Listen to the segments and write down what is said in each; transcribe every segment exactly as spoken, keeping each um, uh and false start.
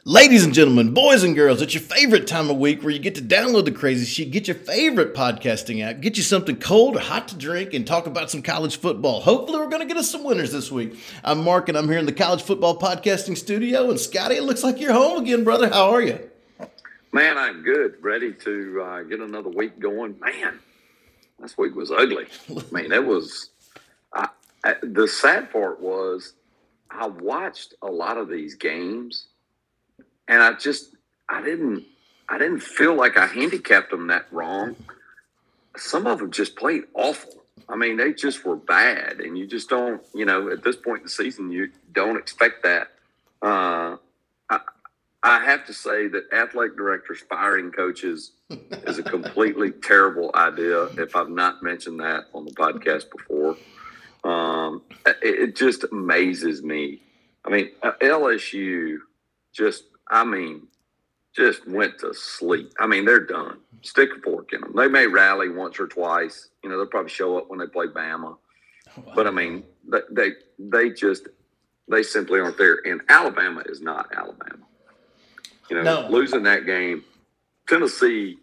Ladies and gentlemen, boys and girls, it's your favorite time of week where you get to download the Crazy Sheet, get your favorite podcasting app, get you something cold or hot to drink, and talk about some college football. Hopefully, we're going to get us some winners this week. I'm Mark, and I'm here in the College Football Podcasting Studio. And Scotty, it looks like you're home again, brother. How are you? Man, I'm good. Ready to uh, get another week going. Man, this week was ugly. I mean, it was I, I, the sad part was I watched a lot of these games, and I just I didn't I didn't feel like I handicapped them that wrong. Some of them just played awful. I mean, they just were bad, and you just don't, you know, at this point in the season, you don't expect that. Uh, I, I have to say that athletic directors firing coaches is a completely terrible idea. If I've not mentioned that on the podcast before, um, it, it just amazes me. I mean, L S U just, I mean, just went to sleep. I mean, they're done. Stick a fork in them. They may rally once or twice. You know, they'll probably show up when they play Bama. But I mean, they they, they just they simply aren't there. And Alabama is not Alabama. You know, No. losing that game, Tennessee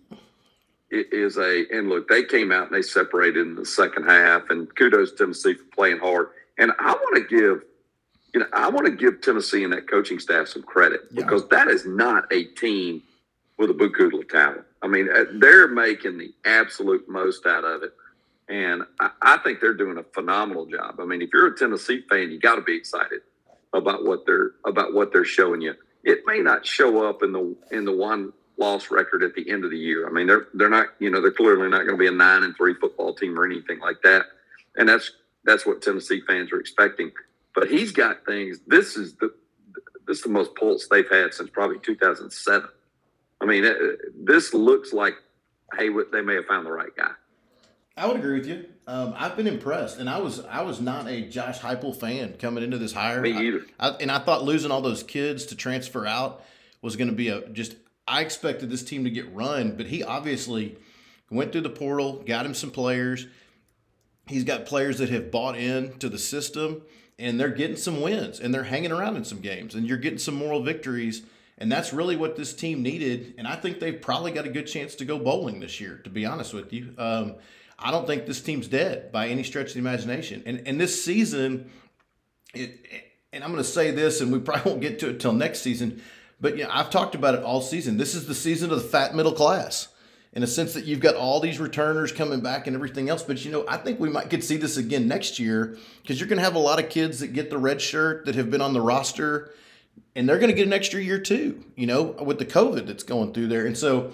is a, and look, they came out and they separated in the second half, and kudos to Tennessee for playing hard. And I want to give, you know, I want to give Tennessee and that coaching staff some credit Yeah. because that is not a team with a buku of talent. I mean, they're making the absolute most out of it. And I, I think they're doing a phenomenal job. I mean, if you're a Tennessee fan, you got to be excited about what they're, about what they're showing you. It may not show up in the in the one loss record at the end of the year. I mean, they're they're not, you know, they're clearly not going to be a nine and three football team or anything like that. And that's that's what Tennessee fans are expecting. But he's got things. This is the this is the most pulse they've had since probably two thousand seven. I mean, it, this looks like, hey, they may have found the right guy. I would agree with you. Um, I've been impressed, and I was I was not a Josh Heupel fan coming into this hire. Me either. I, I, and I thought losing all those kids to transfer out was going to be a just. I expected this team to get run, but he obviously went through the portal, got him some players. He's got players that have bought in to the system, and they're getting some wins, and they're hanging around in some games, and you're getting some moral victories. And that's really what this team needed. And I think they've probably got a good chance to go bowling this year, to be honest with you. Um, I don't think this team's dead by any stretch of the imagination. And and this season, it, and I'm going to say this, and we probably won't get to it until next season, but you know, I've talked about it all season. This is the season of the fat middle class, in a sense that you've got all these returners coming back and everything else. But, you know, I think we might get to see this again next year because you're going to have a lot of kids that get the red shirt that have been on the roster, and they're going to get an extra year too, you know, with the COVID that's going through there. And so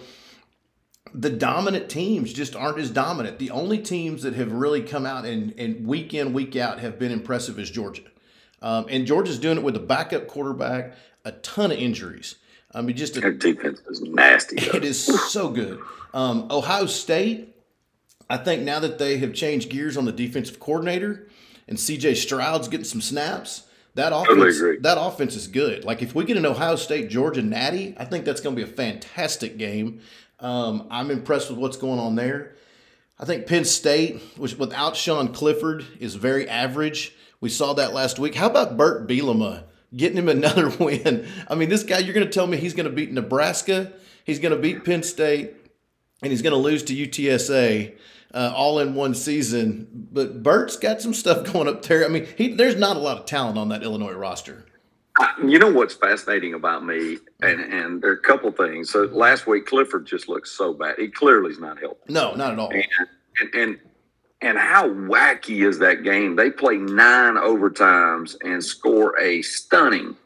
the dominant teams just aren't as dominant. The only teams that have really come out and, and week in, week out have been impressive is Georgia. Um, and Georgia's doing it with a backup quarterback, a ton of injuries. I mean, just a, Their defense is nasty. Though. it is so good. Um, Ohio State, I think now that they have changed gears on the defensive coordinator and C J Stroud's getting some snaps, that offense, Totally that offense is good. Like if we get an Ohio State Georgia natty, I think that's going to be a fantastic game. Um, I'm impressed with what's going on there. I think Penn State, which without Sean Clifford, is very average. We saw that last week. How about Burt Bielema getting him another win? I mean, this guy, you're going to tell me he's going to beat Nebraska, he's going to beat Penn State, and he's going to lose to U T S A uh, all in one season. But Burt's got some stuff going up there. I mean, he, there's not a lot of talent on that Illinois roster. I, you know what's fascinating about me, and, and there are a couple things. So last week, Clifford just looks so bad. He clearly is not healthy. No, not at all. And, and, and And how wacky is that game? They play nine overtimes and score a stunning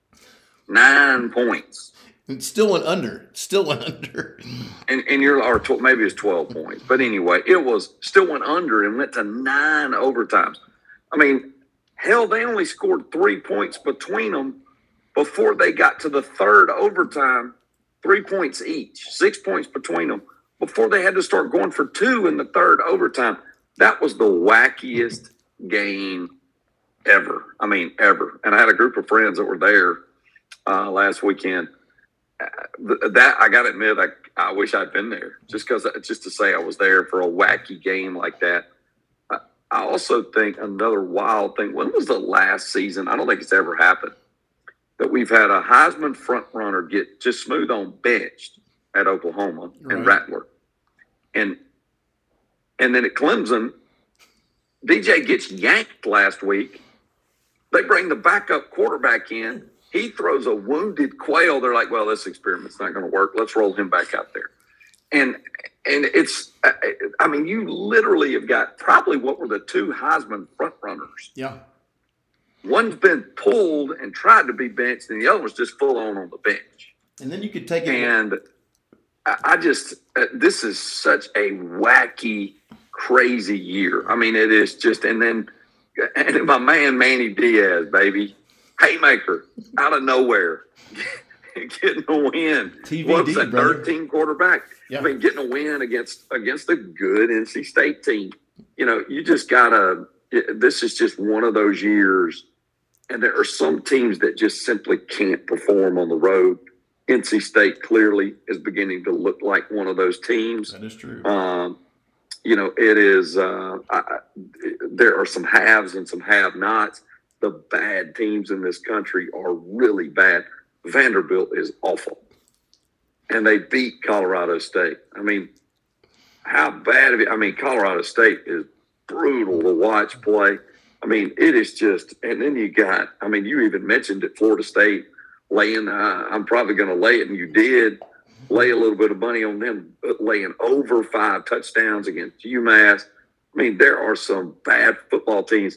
nine points. It still went under. Still went under. And and you're or tw- maybe it's twelve points, but anyway, it was still went under and went to nine overtimes. I mean, hell, they only scored three points between them before they got to the third overtime. Three points each, six points between them before they had to start going for two in the third overtime. That was the wackiest game ever. I mean, ever. And I had a group of friends that were there uh, last weekend. Uh, that I got to admit, I, I wish I'd been there just because, just to say I was there for a wacky game like that. I, I also think another wild thing. When was the last season? I don't think it's ever happened that we've had a Heisman front runner get just smooth on benched at Oklahoma right. and Rattler. And and then at Clemson, D J gets yanked last week. They bring the backup quarterback in. He throws a wounded quail. They're like, well, this experiment's not going to work. Let's roll him back out there. And and it's, I mean, you literally have got probably what were the two Heisman front runners. Yeah. One's been pulled and tried to be benched, and the other was just full on on the bench. And then you could take it. And I, I just, uh, this is such a wacky, crazy year. I mean, it is just, and then, and my man Manny Diaz, baby, haymaker out of nowhere, getting a win. T V D, what was that, brother. thirteen quarterback? Yeah. I mean, getting a win against against a good N C State team. You know, you just gotta. This is just one of those years, and there are some teams that just simply can't perform on the road. N C State clearly is beginning to look like one of those teams. That is true. Um, you know, it is. Uh, I, there are some haves and some have-nots. The bad teams in this country are really bad. Vanderbilt is awful. And they beat Colorado State. I mean, how bad of it? I mean, Colorado State is brutal to watch play. I mean, it is just, and then you got, I mean, you even mentioned it, Florida State laying, uh, I'm probably going to lay it, and you did lay a little bit of money on them, laying over five touchdowns against UMass. I mean, there are some bad football teams,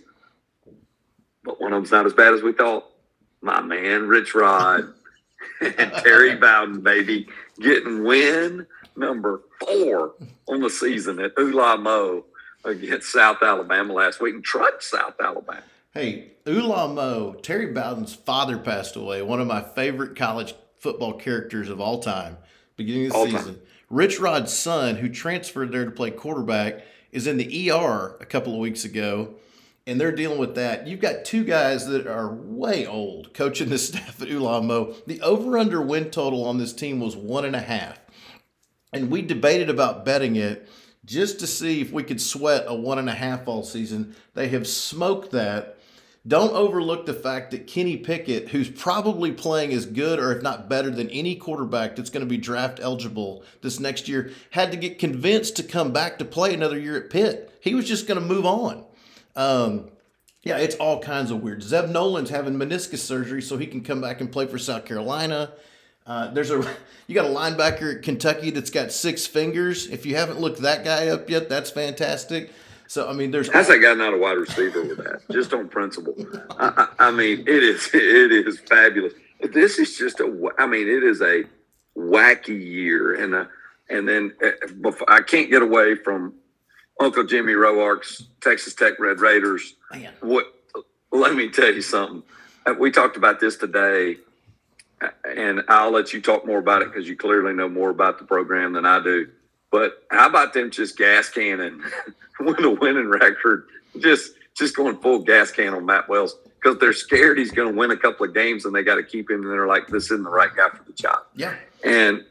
but one of them's not as bad as we thought. My man, Rich Rod and Terry Bowden, baby, getting win number four on the season at Ula Mo against South Alabama last week and trucked South Alabama. Hey, Ula Mo, Terry Bowden's father passed away, one of my favorite college football characters of all time, beginning of the all season. Time. Rich Rod's son, who transferred there to play quarterback, is in the E R a couple of weeks ago, and they're dealing with that. You've got two guys that are way old coaching this staff at Ula Mo. The over-under win total on this team was one and a half, and we debated about betting it just to see if we could sweat a one and a half all season. They have smoked that. Don't overlook the fact that Kenny Pickett, who's probably playing as good or if not better than any quarterback that's going to be draft eligible this next year, had to get convinced to come back to play another year at Pitt. He was just going to move on. Um, yeah, it's all kinds of weird. Zeb Nolan's having meniscus surgery so he can come back and play for South Carolina. Uh, there's a you got a linebacker at Kentucky that's got six fingers. If you haven't looked that guy up yet, that's fantastic. So I mean, there's how's that guy not a wide receiver with that? Just on principle. I, I, I mean, it is it is fabulous. This is just a. I mean, it is a wacky year, and uh, and then uh, before, I can't get away from Uncle Jimmy Roark's Texas Tech Red Raiders. Man. What? Let me tell you something. We talked about this today, and I'll let you talk more about it because you clearly know more about the program than I do. But how about them just gas canning with a winning record, just just going full gas can on Matt Wells because they're scared he's going to win a couple of games and they got to keep him. And they're like, this isn't the right guy for the job. Yeah. And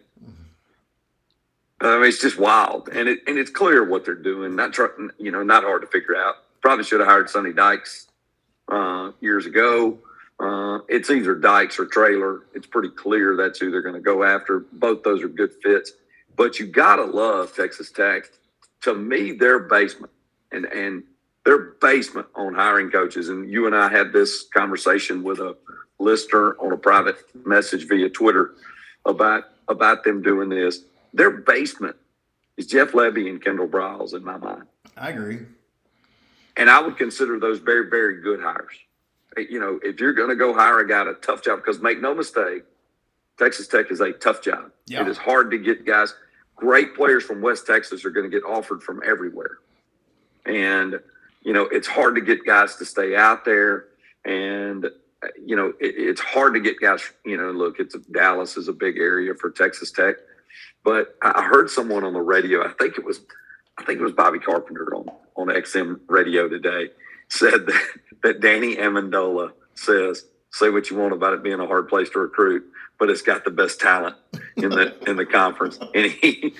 I mean, it's just wild, and it and it's clear what they're doing. Not try, you know, not hard to figure out. Probably should have hired Sonny Dykes uh, years ago. Uh, it's either Dykes or Traylor. It's pretty clear that's who they're going to go after. Both those are good fits. But you gotta love Texas Tech. To me, their basement and and their basement on hiring coaches. And you and I had this conversation with a listener on a private message via Twitter about about them doing this. Their basement is Jeff Lebby and Kendall Briles in my mind. I agree. And I would consider those very, very good hires. You know, if you're going to go hire a guy at a tough job, because make no mistake, Texas Tech is a tough job. Yeah. It is hard to get guys. Great players from West Texas are going to get offered from everywhere. And, you know, it's hard to get guys to stay out there. And, you know, it, it's hard to get guys, you know, look, it's Dallas is a big area for Texas Tech. But I heard someone on the radio, I think it was, I think it was Bobby Carpenter on, on X M radio today, said that, that Danny Amendola says, say what you want about it being a hard place to recruit, but it's got the best talent in the in the conference. And he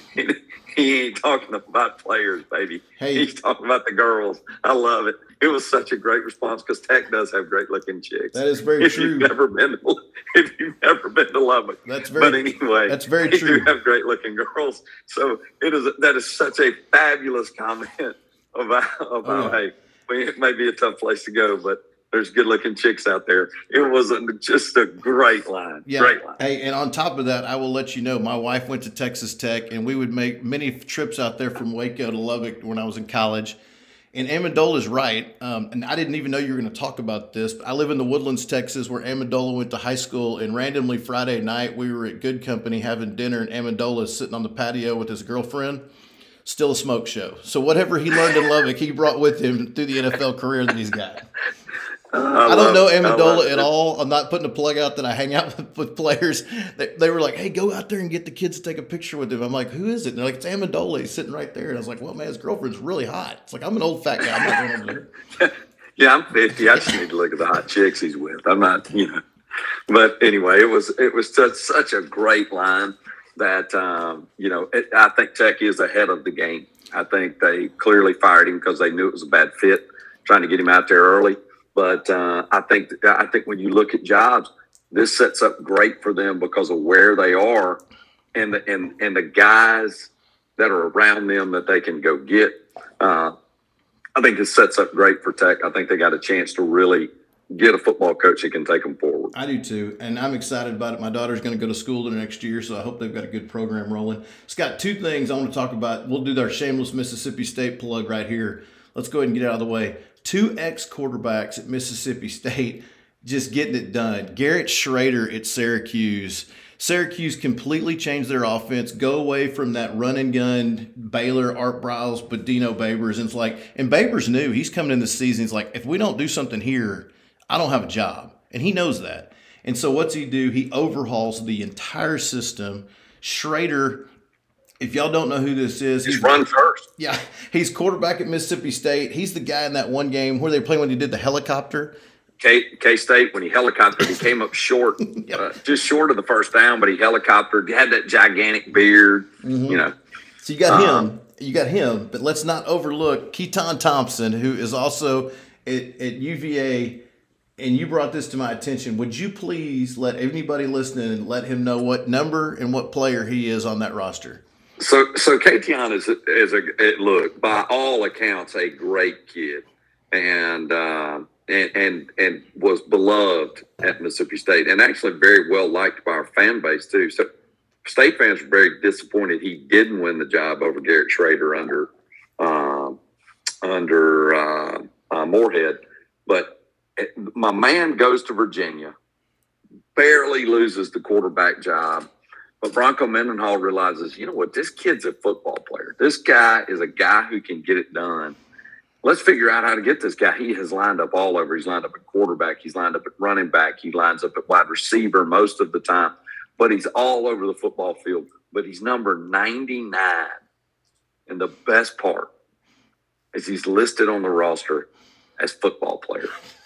he ain't talking about players, baby. Hey. He's talking about the girls. I love it. It was such a great response because Tech does have great looking chicks. That is very if true. You've never been to, if you've never been to Lubbock, that's very. But anyway, that's very they true. do have great looking girls. So it is. That is such a fabulous comment about about oh, yeah. Hey, it may be a tough place to go, but there's good looking chicks out there. It was a, just a great line. Yeah. Great line. Hey, and on top of that, I will let you know, my wife went to Texas Tech, and we would make many trips out there from Waco to Lubbock when I was in college. And Amendola's right. Um, and I didn't even know you were going to talk about this, but I live in the Woodlands, Texas, where Amendola went to high school. And randomly Friday night, we were at Good Company having dinner, and Amendola's sitting on the patio with his girlfriend. Still a smoke show. So whatever he learned in Lubbock, he brought with him through the N F L career that he's got. Uh, I, I don't know Amendola at all. I'm not putting a plug out that I hang out with, with players. They, they were like, hey, go out there and get the kids to take a picture with him. I'm like, who is it? And they're like, it's Amendola. He's sitting right there. And I was like, well, man, his girlfriend's really hot. It's like, I'm an old fat guy. I'm not going over there. Yeah, I'm fifty. I just need to look at the hot chicks he's with. I'm not, you know. But anyway, it was it was such, such a great line that, um, you know, it, I think Tech is ahead of the game. I think they clearly fired him because they knew it was a bad fit, trying to get him out there early. But uh, I think I think when you look at jobs, this sets up great for them because of where they are and the and, and the guys that are around them that they can go get. Uh, I think this sets up great for Tech. I think they got a chance to really get a football coach that can take them forward. I do too, and I'm excited about it. My daughter's going to go to school the next year, so I hope they've got a good program rolling. Scott, two things I want to talk about. We'll do our shameless Mississippi State plug right here. Let's go ahead and get it out of the way. Two ex-quarterbacks at Mississippi State just getting it done. Garrett Schrader at Syracuse. Syracuse completely changed their offense, go away from that run and gun Baylor, Art Briles, Badino Babers. And it's like, and Babers knew he's coming in this season. He's like, if we don't do something here, I don't have a job. And he knows that. And so what's he do? He overhauls the entire system. Schrader, if y'all don't know who this is, he's run first. Yeah, he's quarterback at Mississippi State. He's the guy in that one game where they played when he did the helicopter. K K State, when he helicoptered, he came up short, yep. uh, just short of the first down, but he helicoptered. He had that gigantic beard, mm-hmm. you know. So you got um, him. You got him. But let's not overlook Keaton Thompson, who is also at, at U V A. And you brought this to my attention. Would you please let anybody listening and let him know what number and what player he is on that roster? So, so Keaton is is a look by all accounts a great kid, and uh, and and and was beloved at Mississippi State, and actually very well liked by our fan base too. So, State fans were very disappointed he didn't win the job over Garrett Schrader under uh, under uh, uh, Moorhead, but. My man goes to Virginia, barely loses the quarterback job, but Bronco Mendenhall realizes, you know what, this kid's a football player. This guy is a guy who can get it done. Let's figure out how to get this guy. He has lined up all over. He's lined up at quarterback. He's lined up at running back. He lines up at wide receiver most of the time, but he's all over the football field. But he's number ninety-nine. And the best part is he's listed on the roster as football player.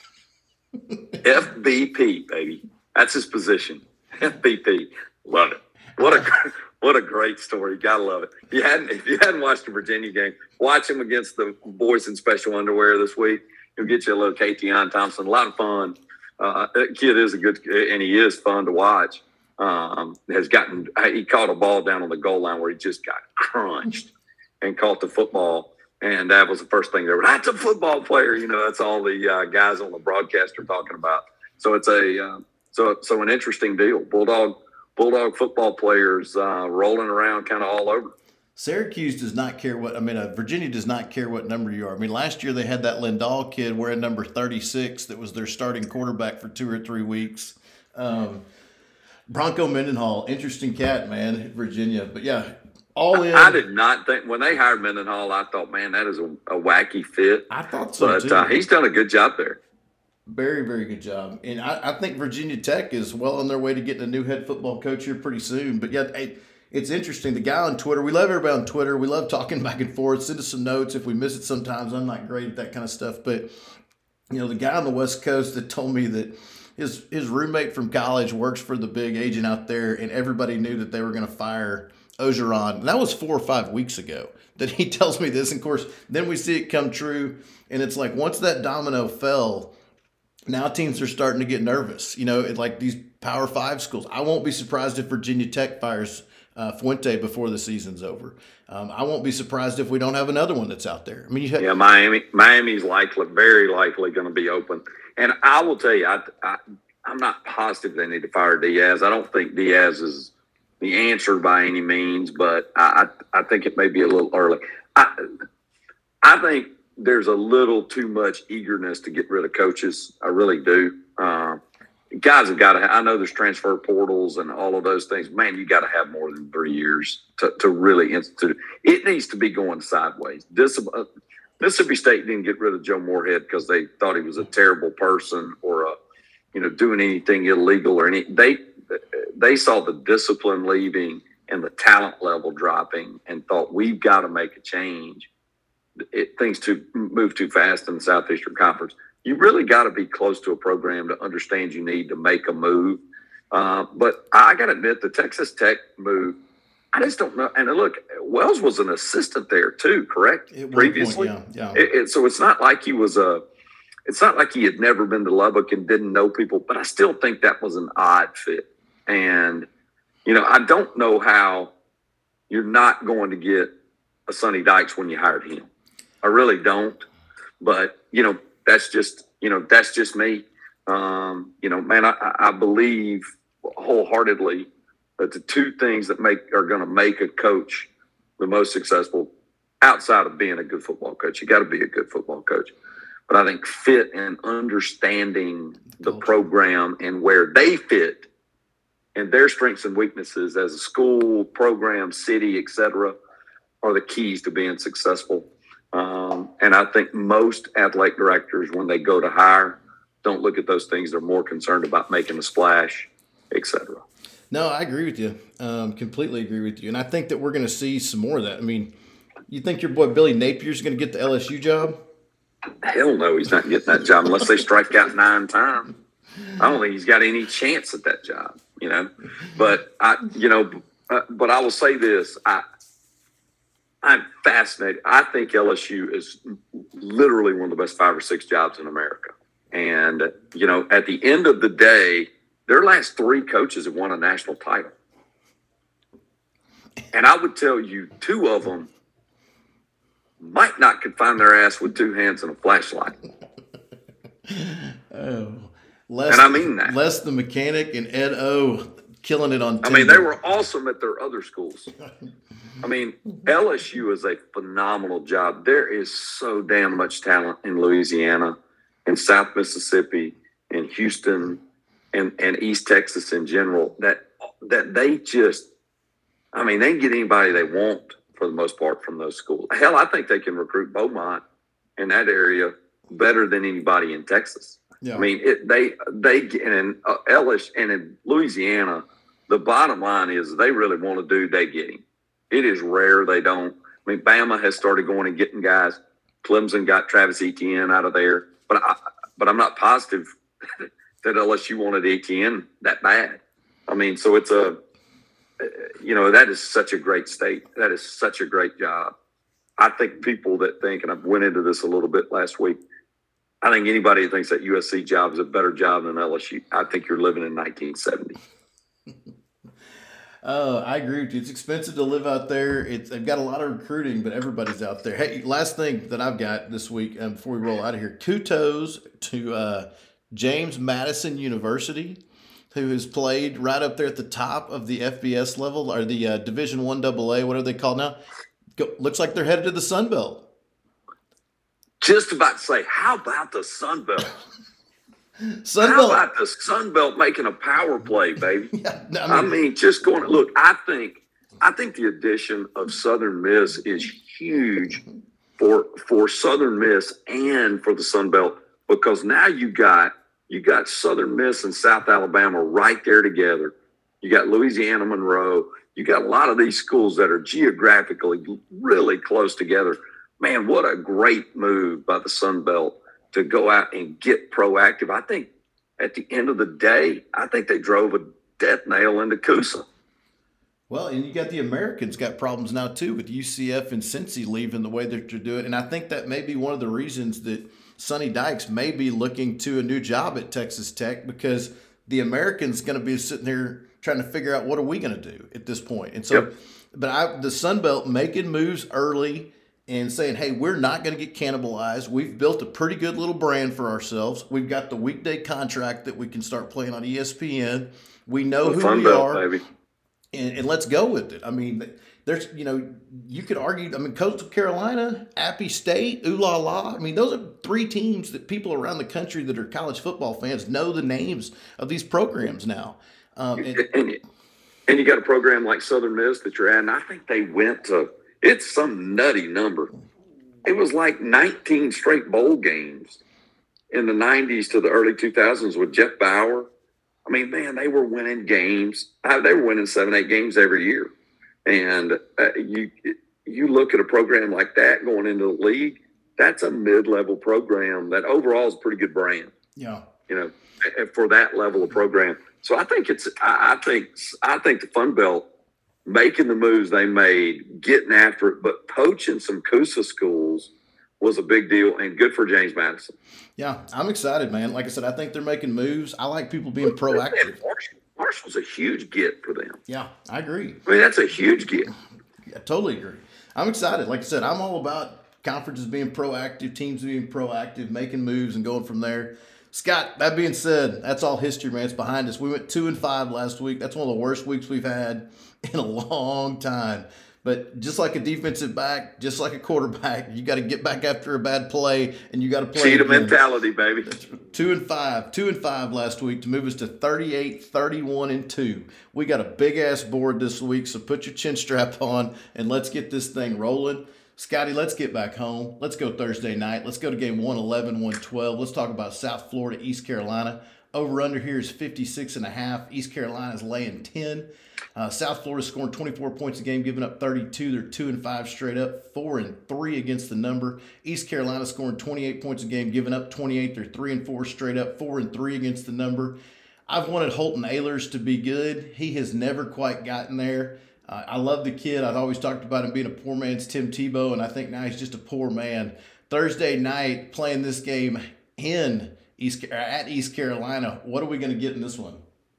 F B P, baby. That's his position. F B P. Love it. What a what a great story. Gotta love it. If you hadn't if you hadn't watched the Virginia game, watch him against the boys in special underwear this week. He'll get you a little Keaton Thompson. A lot of fun. Uh, that kid is a good, and he is fun to watch. Um, has gotten he caught a ball down on the goal line where he just got crunched and caught the football. And that was the first thing they were, that's a football player. You know, that's all the uh, guys on the broadcast are talking about. So it's a uh, so so an interesting deal. Bulldog Bulldog football players uh, rolling around kind of all over. Syracuse does not care what, I mean, uh, Virginia does not care what number you are. I mean, last year they had that Lindahl kid wearing number thirty-six that was their starting quarterback for two or three weeks. Um, Bronco Mendenhall, interesting cat, man, Virginia. But yeah, all in. I did not think when they hired Mendenhall, I thought, man, that is a, a wacky fit. I thought so but, too. But uh, he's done a good job there. Very, very good job. And I, I think Virginia Tech is well on their way to getting a new head football coach here pretty soon. But yeah, hey, it's interesting. The guy on Twitter, we love everybody on Twitter. We love talking back and forth. Send us some notes if we miss it sometimes. I'm not great at that kind of stuff. But, you know, the guy on the West Coast that told me that his his roommate from college works for the big agent out there, and everybody knew that they were going to fire Orgeron. And that was four or five weeks ago that he tells me this. And of course, then we see it come true, and it's like once that domino fell, now teams are starting to get nervous. You know, it, like these Power Five schools. I won't be surprised if Virginia Tech fires uh, Fuente before the season's over. Um, I won't be surprised if we don't have another one that's out there. I mean, you have, yeah, Miami, Miami's likely, very likely going to be open. And I will tell you, I, I, I'm not positive they need to fire Diaz. I don't think Diaz is the answer by any means, but I, I, I think it may be a little early. I, I think there's a little too much eagerness to get rid of coaches. I really do. Uh, guys have got to. I know there's transfer portals and all of those things. Man, you got to have more than three years to, to really institute. It needs to be going sideways. This, uh, Mississippi State didn't get rid of Joe Moorhead because they thought he was a terrible person or a, you know, doing anything illegal or any. They they saw the discipline leaving and the talent level dropping and thought we've got to make a change. It, things to move too fast in the Southeastern Conference. You really got to be close to a program to understand you need to make a move. Uh, but I got to admit, the Texas Tech move, I just don't know. And look, Wells was an assistant there too, correct? At one Previously, point, yeah, yeah. It, it, so it's not like he was a. It's not like he had never been to Lubbock and didn't know people. But I still think that was an odd fit. And you know, I don't know how you're not going to get a Sonny Dykes when you hired him. I really don't. But you know, that's just you know that's just me. Um, you know, man, I, I believe wholeheartedly that the two things that make are going to make a coach the most successful outside of being a good football coach, you got to be a good football coach. But I think fit and understanding the program and where they fit and their strengths and weaknesses as a school, program, city, et cetera, are the keys to being successful. Um, and I think most athletic directors, when they go to hire, don't look at those things. They're more concerned about making a splash, et cetera. No, I agree with you. Um, completely agree with you. And I think that we're going to see some more of that. I mean, you think your boy Billy Napier's going to get the L S U job? Hell no, he's not getting that job unless they strike out nine times. I don't think he's got any chance at that job, you know. But, I, you know, uh, but I will say this. I, I'm fascinated. I think L S U is literally one of the best five or six jobs in America. And, you know, at the end of the day, their last three coaches have won a national title. And I would tell you two of them might not confine their ass with two hands and a flashlight. Oh, Les, and I mean that. Les the Mechanic and Ed O killing it on Tinder. I mean, they were awesome at their other schools. I mean, L S U is a phenomenal job. There is so damn much talent in Louisiana, in South Mississippi, in Houston, and, and East Texas in general, that that they just, I mean, they can get anybody they want for the most part from those schools. Hell, I think they can recruit Beaumont in that area better than anybody in Texas. Yeah. I mean, it, they they and in uh, L S U and in Louisiana, the bottom line is they really want to do, they get him. It is rare they don't. I mean, Bama has started going and getting guys. Clemson got Travis Etienne out of there, but I, but I'm not positive that L S U wanted Etienne that bad. I mean, so it's a, you know, that is such a great state. That is such a great job. I think people that think, and I went into this a little bit last week, I think anybody who thinks that U S C job is a better job than L S U, I think you're living in nineteen seventy. Oh, I agree with you. It's expensive to live out there. It's they've got a lot of recruiting, but everybody's out there. Hey, last thing that I've got this week um, before we roll out of here, kudos to uh, James Madison University, who has played right up there at the top of the F B S level, or the uh, Division One Double A, what are they called now? Go, looks like they're headed to the Sun Belt. Just about to say, how about the Sun Belt? Sun How Belt. about the Sun Belt making a power play, baby? Yeah, I, mean, I mean, just going. Look, I think, I think the addition of Southern Miss is huge for for Southern Miss and for the Sun Belt, because now you got you got Southern Miss and South Alabama right there together. You got Louisiana Monroe. You got a lot of these schools that are geographically really close together. Man, what a great move by the Sun Belt to go out and get proactive. I think at the end of the day, I think they drove a death nail into Coosa. Well, and you got the Americans got problems now too with U C F and Cincy leaving the way that they're doing, and I think that may be one of the reasons that Sonny Dykes may be looking to a new job at Texas Tech, because the Americans going to be sitting there trying to figure out what are we going to do at this point. And so, yep. but I, the Sun Belt making moves early and saying, hey, we're not going to get cannibalized. We've built a pretty good little brand for ourselves. We've got the weekday contract that we can start playing on E S P N. We know the who Sun we Belt, are. Baby. And, and let's go with it. I mean, there's, you know, you could argue, I mean, Coastal Carolina, Appy State, Ooh La La. I mean, those are three teams that people around the country that are college football fans know the names of these programs now. Um, and, and, and you got a program like Southern Miss that you're at, and I think they went to, it's some nutty number. It was like nineteen straight bowl games in the nineties to the early two thousands with Jeff Bauer. I mean, man, they were winning games. They were winning seven, eight games every year. And uh, you you look at a program like that going into the league, that's a mid-level program that overall is a pretty good brand. Yeah. You know, for that level of program. So I think it's I, I think I think the Fun Belt making the moves they made, getting after it, but poaching some Coosa schools was a big deal and good for James Madison. Yeah, I'm excited, man. Like I said, I think they're making moves. I like people being proactive. Marshall, Marshall's a huge get for them. Yeah, I agree. I mean, that's a huge get. I totally agree. I'm excited. Like I said, I'm all about conferences being proactive, teams being proactive, making moves, and going from there. Scott, that being said, that's all history, man. It's behind us. We went two and five last week. That's one of the worst weeks we've had in a long time. But just like a defensive back, just like a quarterback, you got to get back after a bad play, and you got to play. Cheetah mentality, baby. Two and five, two and five last week to move us to thirty-eight, thirty-one, and two. We got a big ass board this week, so put your chin strap on and let's get this thing rolling. Scotty, let's get back home. Let's go Thursday night. Let's go to game one eleven, one twelve. Let's talk about South Florida, East Carolina. Over under here is fifty-six and a half. East Carolina's laying ten. Uh, South Florida scoring twenty-four points a game, giving up thirty-two. They're two and five straight up, four and three against the number. East Carolina scoring twenty-eight points a game, giving up twenty-eight. They're three and four straight up, four and three against the number. I've wanted Holton Ahlers to be good. He has never quite gotten there. Uh, I love the kid. I've always talked about him being a poor man's Tim Tebow, and I think now he's just a poor man. Thursday night, playing this game in East at East Carolina. What are we going to get in this one?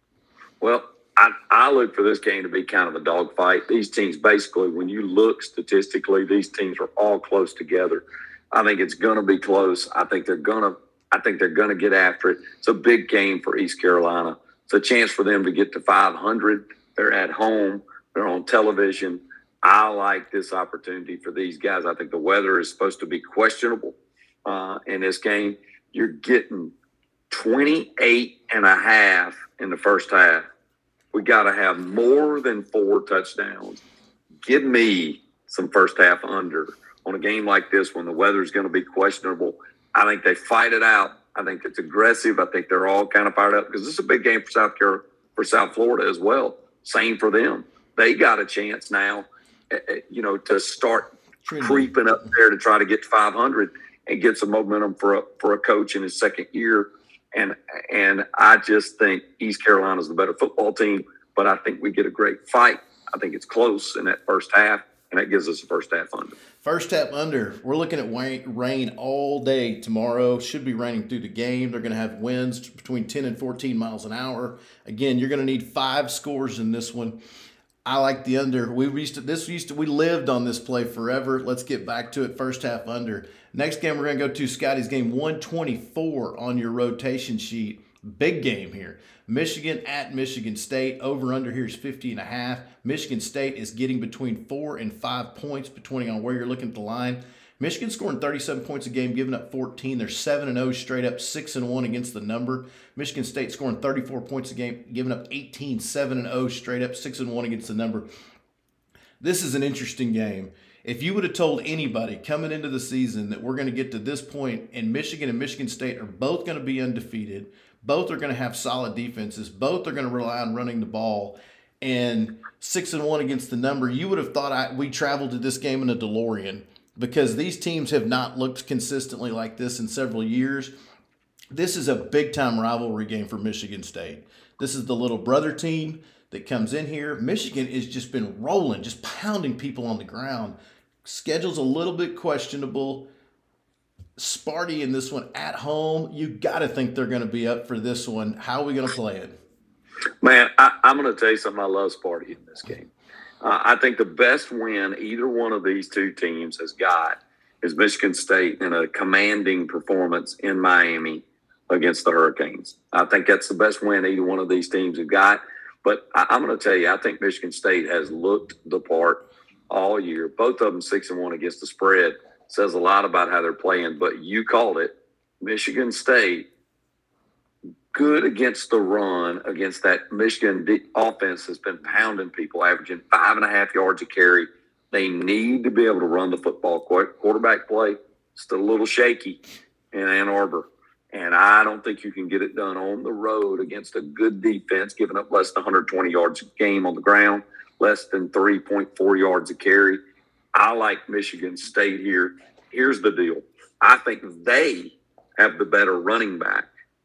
Well, I, I look for this game to be kind of a dogfight. These teams, basically, when you look statistically, these teams are all close together. I think it's going to be close. I think they're going to. I think they're going to get after it. It's a big game for East Carolina. It's a chance for them to get to five hundred. They're at home. They're on television. I like this opportunity for these guys. I think the weather is supposed to be questionable uh, in this game. You're getting twenty-eight and a half in the first half. We got to have more than four touchdowns. Give me some first half under on a game like this when the weather is going to be questionable. I think they fight it out. I think it's aggressive. I think they're all kind of fired up because this is a big game for South Carolina, for South Florida as well. Same for them. They got a chance now, you know, to start creeping up there to try to get to five hundred and get some momentum for a, for a coach in his second year. And and I just think East Carolina's the better football team, but I think we get a great fight. I think it's close in that first half, and that gives us a first half under. First half under. We're looking at rain all day tomorrow. Should be raining through the game. They're going to have winds between ten and fourteen miles an hour. Again, you're going to need five scores in this one. I like the under. We used to, this used to, we lived on this play forever. Let's get back to it. First half under. Next game we're going to go to, Scotty's game one twenty-four on your rotation sheet. Big game here. Michigan at Michigan State. Over under here is fifty and a half. Michigan State is getting between four and five points, depending on where you're looking at the line. Michigan scoring thirty-seven points a game, giving up fourteen. They're seven and oh straight up, six and one against the number. Michigan State scoring thirty-four points a game, giving up eighteen, seven and oh straight up, six and one against the number. This is an interesting game. If you would have told anybody coming into the season that we're going to get to this point and Michigan and Michigan State are both going to be undefeated, both are going to have solid defenses, both are going to rely on running the ball, and six and one against the number, you would have thought I, we traveled to this game in a DeLorean, because these teams have not looked consistently like this in several years. this is a big time rivalry game for Michigan State. This is the little brother team that comes in here. Michigan has just been rolling, just pounding people on the ground. Schedule's a little bit questionable. Sparty in this one at home. You got to think they're going to be up for this one. How are we going to play it? Man, I, I'm going to tell you something. I love Sparty in this game. Uh, I think the best win either one of these two teams has got is Michigan State in a commanding performance in Miami against the Hurricanes. I think that's the best win either one of these teams have got. But I, I'm going to tell you, I think Michigan State has looked the part all year. Both of them six and one against the spread. Says a lot about how they're playing. But you called it. Michigan State, good against the run, against that Michigan de- offense has been pounding people, averaging five and a half yards a carry. They need to be able to run the football. Quarterback play, still a little shaky in Ann Arbor. And I don't think you can get it done on the road against a good defense, giving up less than one hundred twenty yards a game on the ground, less than three point four yards a carry. I like Michigan State here. Here's the deal. I think they have the better running back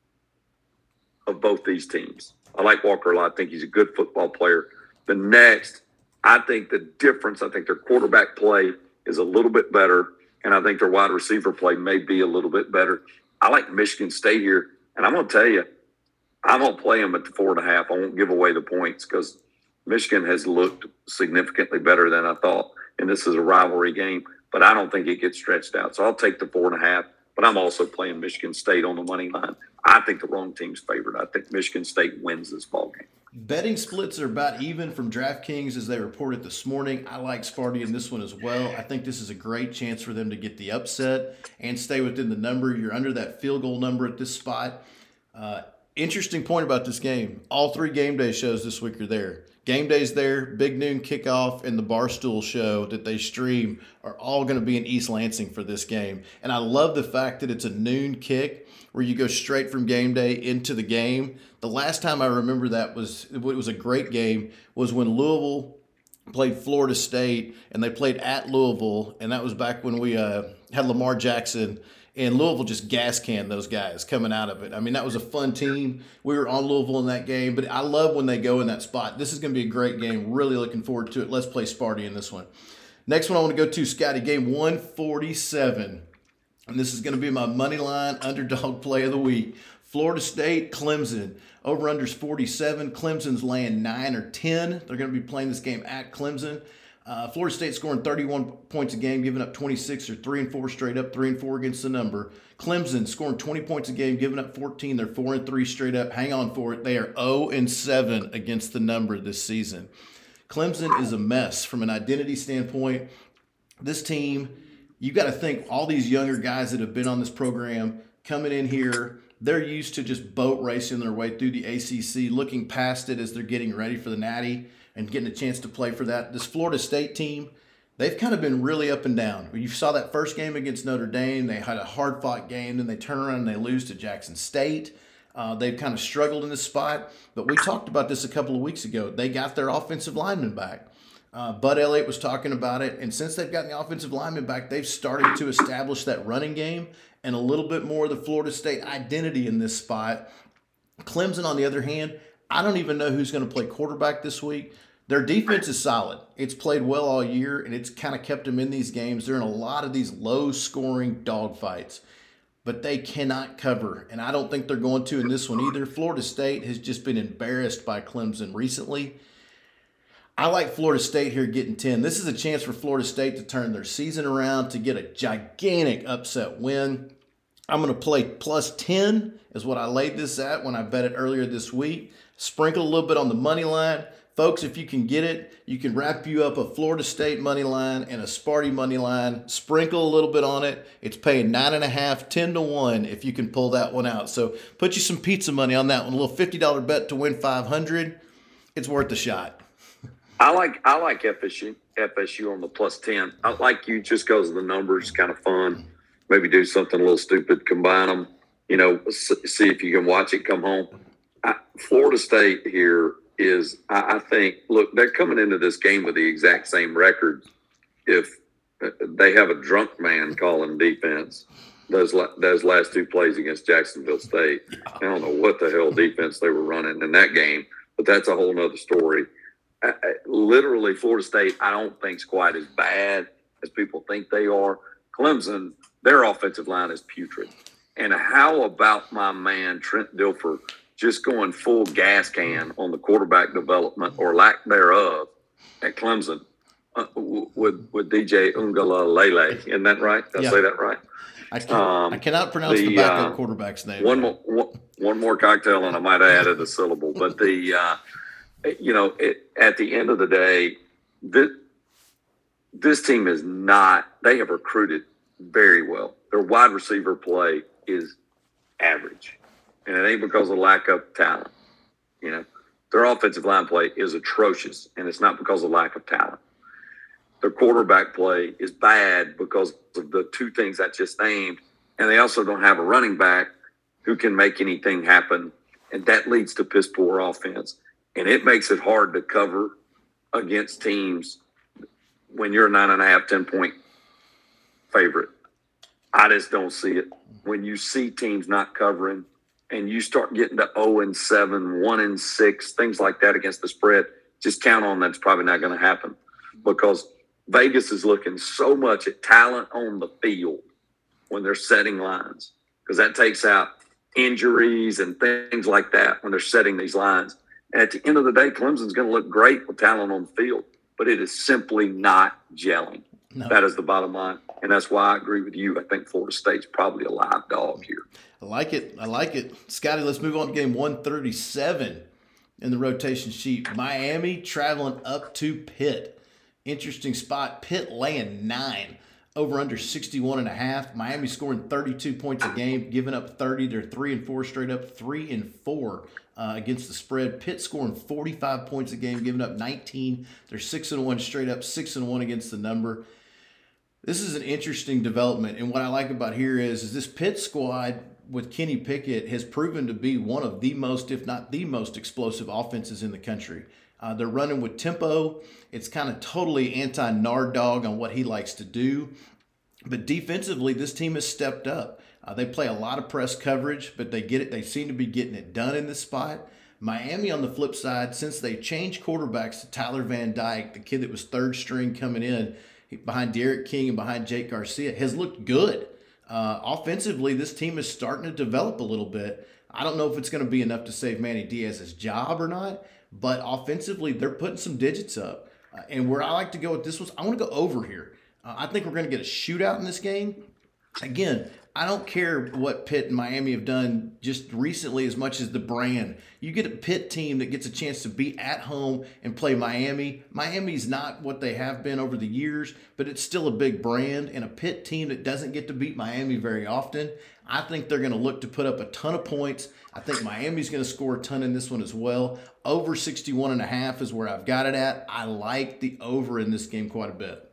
of both these teams. I like Walker a lot. I think he's a good football player. The next, I think the difference, I think their quarterback play is a little bit better, and I think their wide receiver play may be a little bit better. I like Michigan State here, and I'm going to tell you, I'm going to play them at the four and a half. I won't give away the points because Michigan has looked significantly better than I thought, and this is a rivalry game, but I don't think it gets stretched out. So I'll take the four and a half, but I'm also playing Michigan State on the money line. I think the wrong team's favored. I think Michigan State wins this ball game. Betting splits are about even from DraftKings as they reported this morning. I like Sparty in this one as well. I think this is a great chance for them to get the upset and stay within the number. You're under that field goal number at this spot. Uh, interesting point about this game. All three game day shows this week are there. Game day's there, Big Noon Kickoff, and the Barstool show that they stream are all going to be in East Lansing for this game. And I love the fact that it's a noon kick where you go straight from game day into the game. The last time I remember that was it was a great game was when Louisville played Florida State, and they played at Louisville, and that was back when we uh, had Lamar Jackson, and Louisville just gas canned those guys coming out of it. I mean, that was a fun team. We were on Louisville in that game, but I love when they go in that spot. This is going to be a great game. Really looking forward to it. Let's play Sparty in this one. Next one I want to go to, Scotty, game one forty-seven. And this is going to be my money line underdog play of the week. Florida State, Clemson. Over-under's forty-seven. Clemson's laying nine or ten. They're going to be playing this game at Clemson. Uh, Florida State scoring thirty-one points a game, giving up twenty-six or three and four straight up, three and four against the number. Clemson scoring twenty points a game, giving up fourteen. They're four and three straight up. Hang on for it. They are oh and seven against the number this season. Clemson is a mess from an identity standpoint. This team, you got to think all these younger guys that have been on this program coming in here, they're used to just boat racing their way through the A C C, looking past it as they're getting ready for the Natty and getting a chance to play for that. This Florida State team, they've kind of been really up and down. You saw that first game against Notre Dame. They had a hard-fought game. Then they turn around and they lose to Jackson State. Uh, they've kind of struggled in this spot. But we talked about this a couple of weeks ago. They got their offensive lineman back. Uh, Bud Elliott was talking about it. And since they've gotten the offensive lineman back, they've started to establish that running game and a little bit more of the Florida State identity in this spot. Clemson, on the other hand, I don't even know who's going to play quarterback this week. Their defense is solid. It's played well all year, and it's kind of kept them in these games. They're in a lot of these low-scoring dogfights, but they cannot cover, and I don't think they're going to in this one either. Florida State has just been embarrassed by Clemson recently. I like Florida State here getting ten. This is a chance for Florida State to turn their season around, to get a gigantic upset win. I'm going to play plus ten is what I laid this at when I bet it earlier this week. Sprinkle a little bit on the money line. Folks, if you can get it, you can wrap you up a Florida State money line and a Sparty money line. Sprinkle a little bit on it. It's paying nine and a half, ten to one if you can pull that one out. So put you some pizza money on that one. A little fifty dollars bet to win five hundred. It's worth a shot. I like I like F S U F S U on the plus ten. I like you just because of the numbers, kind of fun. Maybe do something a little stupid, combine them. You know, see if you can watch it come home. I, Florida State here is, I, I think, look, they're coming into this game with the exact same record. If they have a drunk man calling defense, those those last two plays against Jacksonville State. I don't know what the hell defense they were running in that game, but that's a whole nother story. I, I, literally, Florida State, I don't think is quite as bad as people think they are. Clemson, their offensive line is putrid. And how about my man Trent Dilfer just going full gas can on the quarterback development or lack thereof at Clemson uh, with with D J Uiagalelei? Isn't that right? Did I Yeah. say that right? I, can, Um, I cannot pronounce the, the, backup uh, quarterback's name. One more, one, one more cocktail, and I might have added a syllable. But the, uh, you know, it, at the end of the day, this, this team is not. They have recruited very well. Their wide receiver play is average, and it ain't because of lack of talent. You know, their offensive line play is atrocious, and it's not because of lack of talent. Their quarterback play is bad because of the two things I just named, and they also don't have a running back who can make anything happen, and that leads to piss poor offense, and it makes it hard to cover against teams when you're a nine and a half, ten point favorite. I just don't see it. When you see teams not covering and you start getting to oh and seven, one and six, things like that against the spread, just count on that's probably not going to happen because Vegas is looking so much at talent on the field when they're setting lines because that takes out injuries and things like that when they're setting these lines. And at the end of the day, Clemson's going to look great with talent on the field, but it is simply not gelling. No. That is the bottom line. And that's why I agree with you. I think Florida State's probably a live dog here. I like it. I like it. Scotty, let's move on to game one thirty-seven in the rotation sheet. Miami traveling up to Pitt. Interesting spot. Pitt laying nine. Over under sixty-one and a half. Miami scoring thirty-two points a game, giving up thirty. They're three and four straight up, three and four uh, against the spread. Pitt scoring forty-five points a game, giving up nineteen. They're six and one straight up, six and one against the number. This is an interesting development, and what I like about here is, is this Pitt squad with Kenny Pickett has proven to be one of the most, if not the most, explosive offenses in the country. Uh, they're running with tempo. It's kind of totally anti-Nard Dog on what he likes to do. But defensively, this team has stepped up. Uh, they play a lot of press coverage, but they get it. They seem to be getting it done in this spot. Miami, on the flip side, since they changed quarterbacks to Tyler Van Dyke, the kid that was third string coming in behind Derek King and behind Jake Garcia, has looked good. Uh, offensively, this team is starting to develop a little bit. I don't know if it's going to be enough to save Manny Diaz's job or not, but offensively, they're putting some digits up. Uh, and where I like to go with this was, I want to go over here. Uh, I think we're going to get a shootout in this game. Again, I don't care what Pitt and Miami have done just recently as much as the brand. You get a Pitt team that gets a chance to be at home and play Miami. Miami's not what they have been over the years, but it's still a big brand. And a Pitt team that doesn't get to beat Miami very often, I think they're going to look to put up a ton of points. I think Miami's going to score a ton in this one as well. Over sixty-one and a half is where I've got it at. I like the over in this game quite a bit.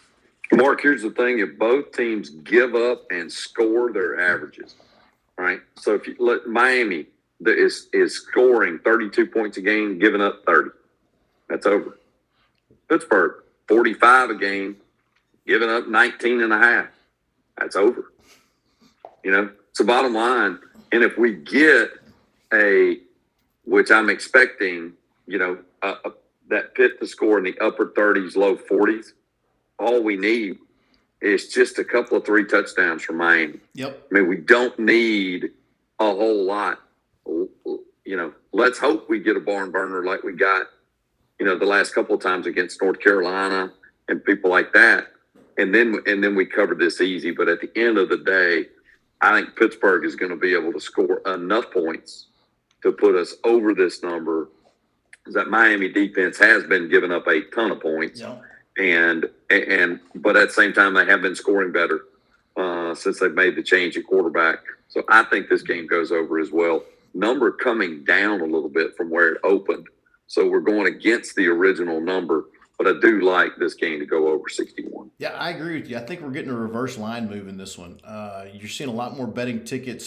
Mark, here's the thing. If both teams give up and score their averages, right? So if you let Miami is, is scoring thirty-two points a game, giving up thirty, that's over. Pittsburgh, forty-five a game, giving up nineteen and a half, that's over. You know, it's the bottom line. And if we get a, which I'm expecting, you know, a, a, that Pitt to score in the upper thirties, low forties, all we need is just a couple of three touchdowns from Miami. Yep. I mean, we don't need a whole lot. You know, let's hope we get a barn burner like we got, you know, the last couple of times against North Carolina and people like that. And then, and then we cover this easy. But at the end of the day, I think Pittsburgh is going to be able to score enough points to put us over this number. Because that Miami defense has been giving up a ton of points. Yep. And, and, but at the same time, they have been scoring better uh, since they've made the change at quarterback. So I think this game goes over as well. Number coming down a little bit from where it opened. So we're going against the original number, but I do like this game to go over sixty-one. Yeah, I agree with you. I think we're getting a reverse line move in this one. Uh, you're seeing a lot more betting tickets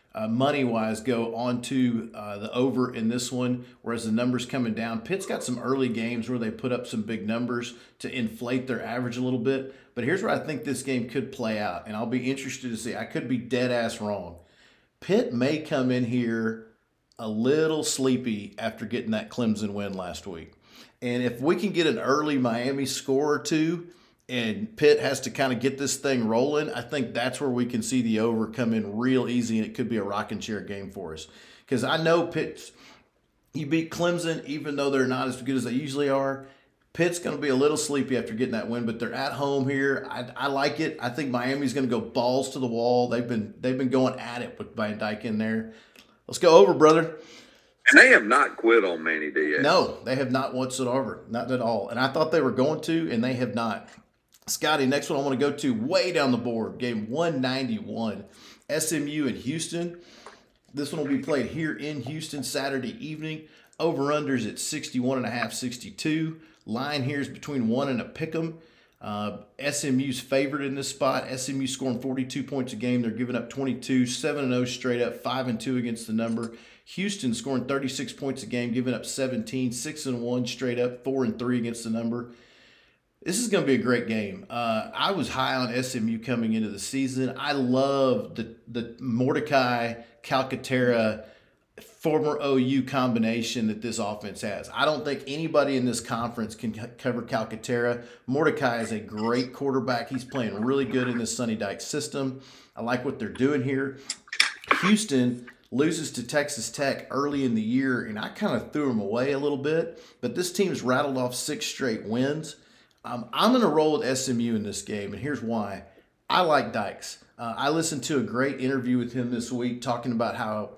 uh, money wise go onto uh, the over in this one, whereas the numbers coming down. Pitt's got some early games where they put up some big numbers to inflate their average a little bit. But here's where I think this game could play out, and I'll be interested to see. I could be dead ass wrong. Pitt may come in here a little sleepy after getting that Clemson win last week. And if we can get an early Miami score or two, and Pitt has to kind of get this thing rolling, I think that's where we can see the over come in real easy, and it could be a rocking chair game for us. Because I know Pitt, you beat Clemson, even though they're not as good as they usually are. Pitt's going to be a little sleepy after getting that win, but they're at home here. I, I like it. I think Miami's going to go balls to the wall. They've been they've been going at it with Van Dyke in there. Let's go over, brother. And they have not quit on Manny Diaz. No, they have not whatsoever. Not at all. And I thought they were going to, and they have not. Scotty, next one I want to go to way down the board. Game one ninety-one. S M U in Houston. This one will be played here in Houston Saturday evening. Over-unders at sixty-one and a half, sixty-two. Line here is between one and a pick 'em. Uh, S M U's favored in this spot. S M U scoring forty-two points a game. They're giving up twenty-two, seven and oh straight up, five and two against the number. Houston scoring thirty-six points a game, giving up seventeen, six and one straight up, four and three against the number. This is going to be a great game. Uh, I was high on S M U coming into the season. I love the the Mordecai Calcaterra former O U combination that this offense has. I don't think anybody in this conference can c- cover Calcaterra. Mordecai is a great quarterback. He's playing really good in this Sonny Dykes system. I like what they're doing here. Houston loses to Texas Tech early in the year, and I kind of threw them away a little bit. But this team's rattled off six straight wins. Um, I'm going to roll with S M U in this game, and here's why. I like Dykes. Uh, I listened to a great interview with him this week talking about how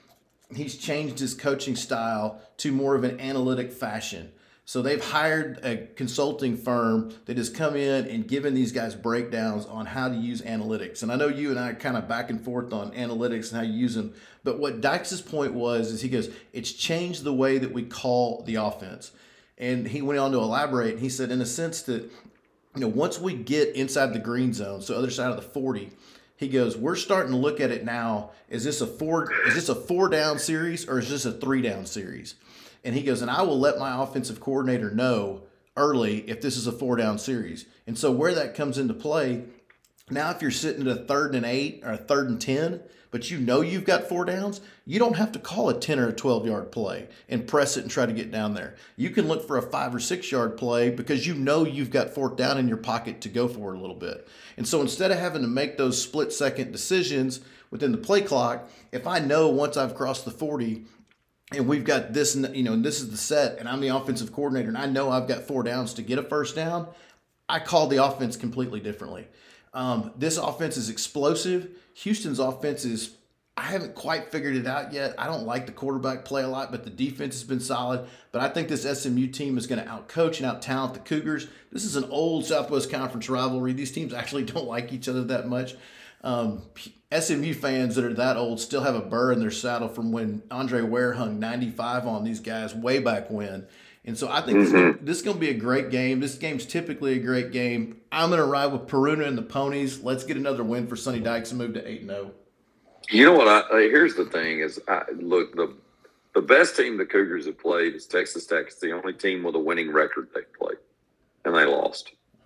he's changed his coaching style to more of an analytic fashion. So they've hired a consulting firm that has come in and given these guys breakdowns on how to use analytics. And I know you and I are kind of back and forth on analytics and how you use them. But what Dykes' point was is he goes, it's changed the way that we call the offense. And he went on to elaborate. He said, in a sense that, you know, once we get inside the green zone, so other side of the forty, he goes, we're starting to look at it now. Is this a four? Is this a four down series or is this a three down series? And he goes, and I will let my offensive coordinator know early if this is a four down series. And so where that comes into play, now if you're sitting at a third and eight or a third and ten, but you know you've got four downs, you don't have to call a ten or a twelve yard play and press it and try to get down there. You can look for a five or six yard play because you know you've got fourth down in your pocket to go for it a little bit. And so instead of having to make those split second decisions within the play clock, if I know once I've crossed the forty and we've got this, you know, and this is the set and I'm the offensive coordinator and I know I've got four downs to get a first down, I call the offense completely differently. Um, this offense is explosive. Houston's offense is, I haven't quite figured it out yet. I don't like the quarterback play a lot, but the defense has been solid. But I think this S M U team is going to outcoach and out-talent the Cougars. This is an old Southwest Conference rivalry. These teams actually don't like each other that much. Um, S M U fans that are that old still have a burr in their saddle from when Andre Ware hung ninety-five on these guys way back when. And so I think mm-hmm. this, is gonna, this is going to be a great game. This game's typically a great game. I'm going to ride with Peruna and the Ponies. Let's get another win for Sonny Dykes and move to eight and oh. You know what? I, here's the thing is, I, look, the the best team the Cougars have played is Texas Tech. It's the only team with a winning record they've played, and they lost.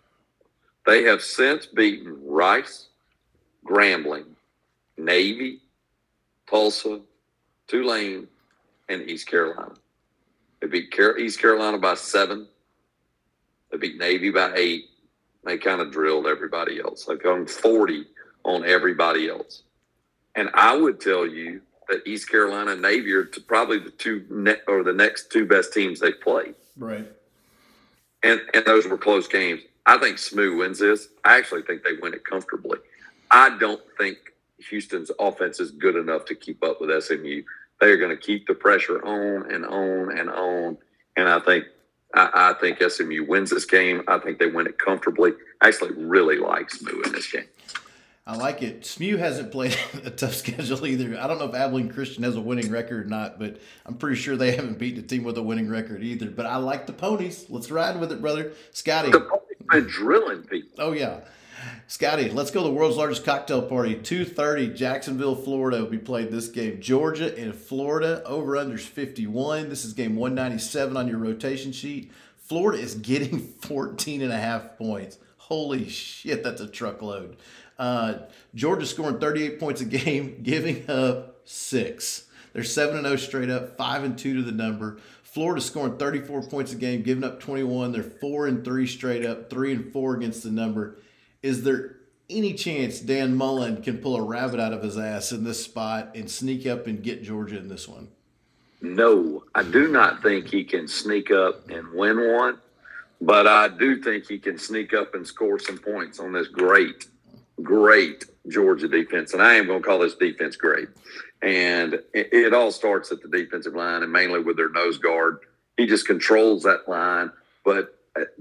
They have since beaten Rice, Grambling, Navy, Tulsa, Tulane, and East Carolina. They beat East Carolina by seven. They beat Navy by eight. They kind of drilled everybody else. They've gone forty on everybody else. And I would tell you that East Carolina and Navy are probably the two ne- or the next two best teams they've played. Right. And and those were close games. I think S M U wins this. I actually think they win it comfortably. I don't think Houston's offense is good enough to keep up with S M U. They are going to keep the pressure on and on and on. And I think I, I think S M U wins this game. I think they win it comfortably. I actually really like S M U in this game. I like it. S M U hasn't played a tough schedule either. I don't know if Abilene Christian has a winning record or not, but I'm pretty sure they haven't beaten a team with a winning record either. But I like the Ponies. Let's ride with it, brother. Scotty. The Ponies been drilling people. Oh, yeah. Scotty, let's go to the world's largest cocktail party. two thirty, Jacksonville, Florida will be played this game. Georgia and Florida, over-unders fifty-one. This is game one ninety-seven on your rotation sheet. Florida is getting fourteen and a half points. Holy shit, that's a truckload. Uh, Georgia scoring thirty-eight points a game, giving up six. They're seven and oh straight up, five and two to the number. Florida scoring thirty-four points a game, giving up twenty-one. They're four and three straight up, three and four against the number. Is there any chance Dan Mullen can pull a rabbit out of his ass in this spot and sneak up and get Georgia in this one? No, I do not think he can sneak up and win one, but I do think he can sneak up and score some points on this great, great Georgia defense. And I am going to call this defense great. And it, it all starts at the defensive line and mainly with their nose guard. He just controls that line. But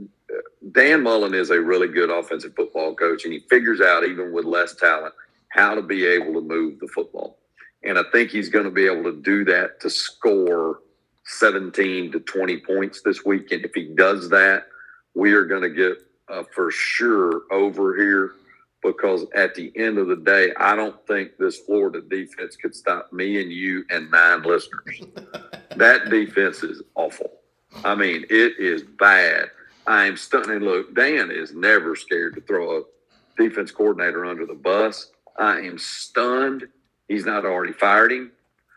Dan Mullen is a really good offensive football coach, and he figures out, even with less talent, how to be able to move the football. And I think he's going to be able to do that to score seventeen to twenty points this week. And if he does that, we are going to get uh, for sure over here, because at the end of the day, I don't think this Florida defense could stop me and you and nine listeners. That defense is awful. I mean, it is bad. I am stunning. Look, Dan is never scared to throw a defense coordinator under the bus. I am stunned he's not already fired him.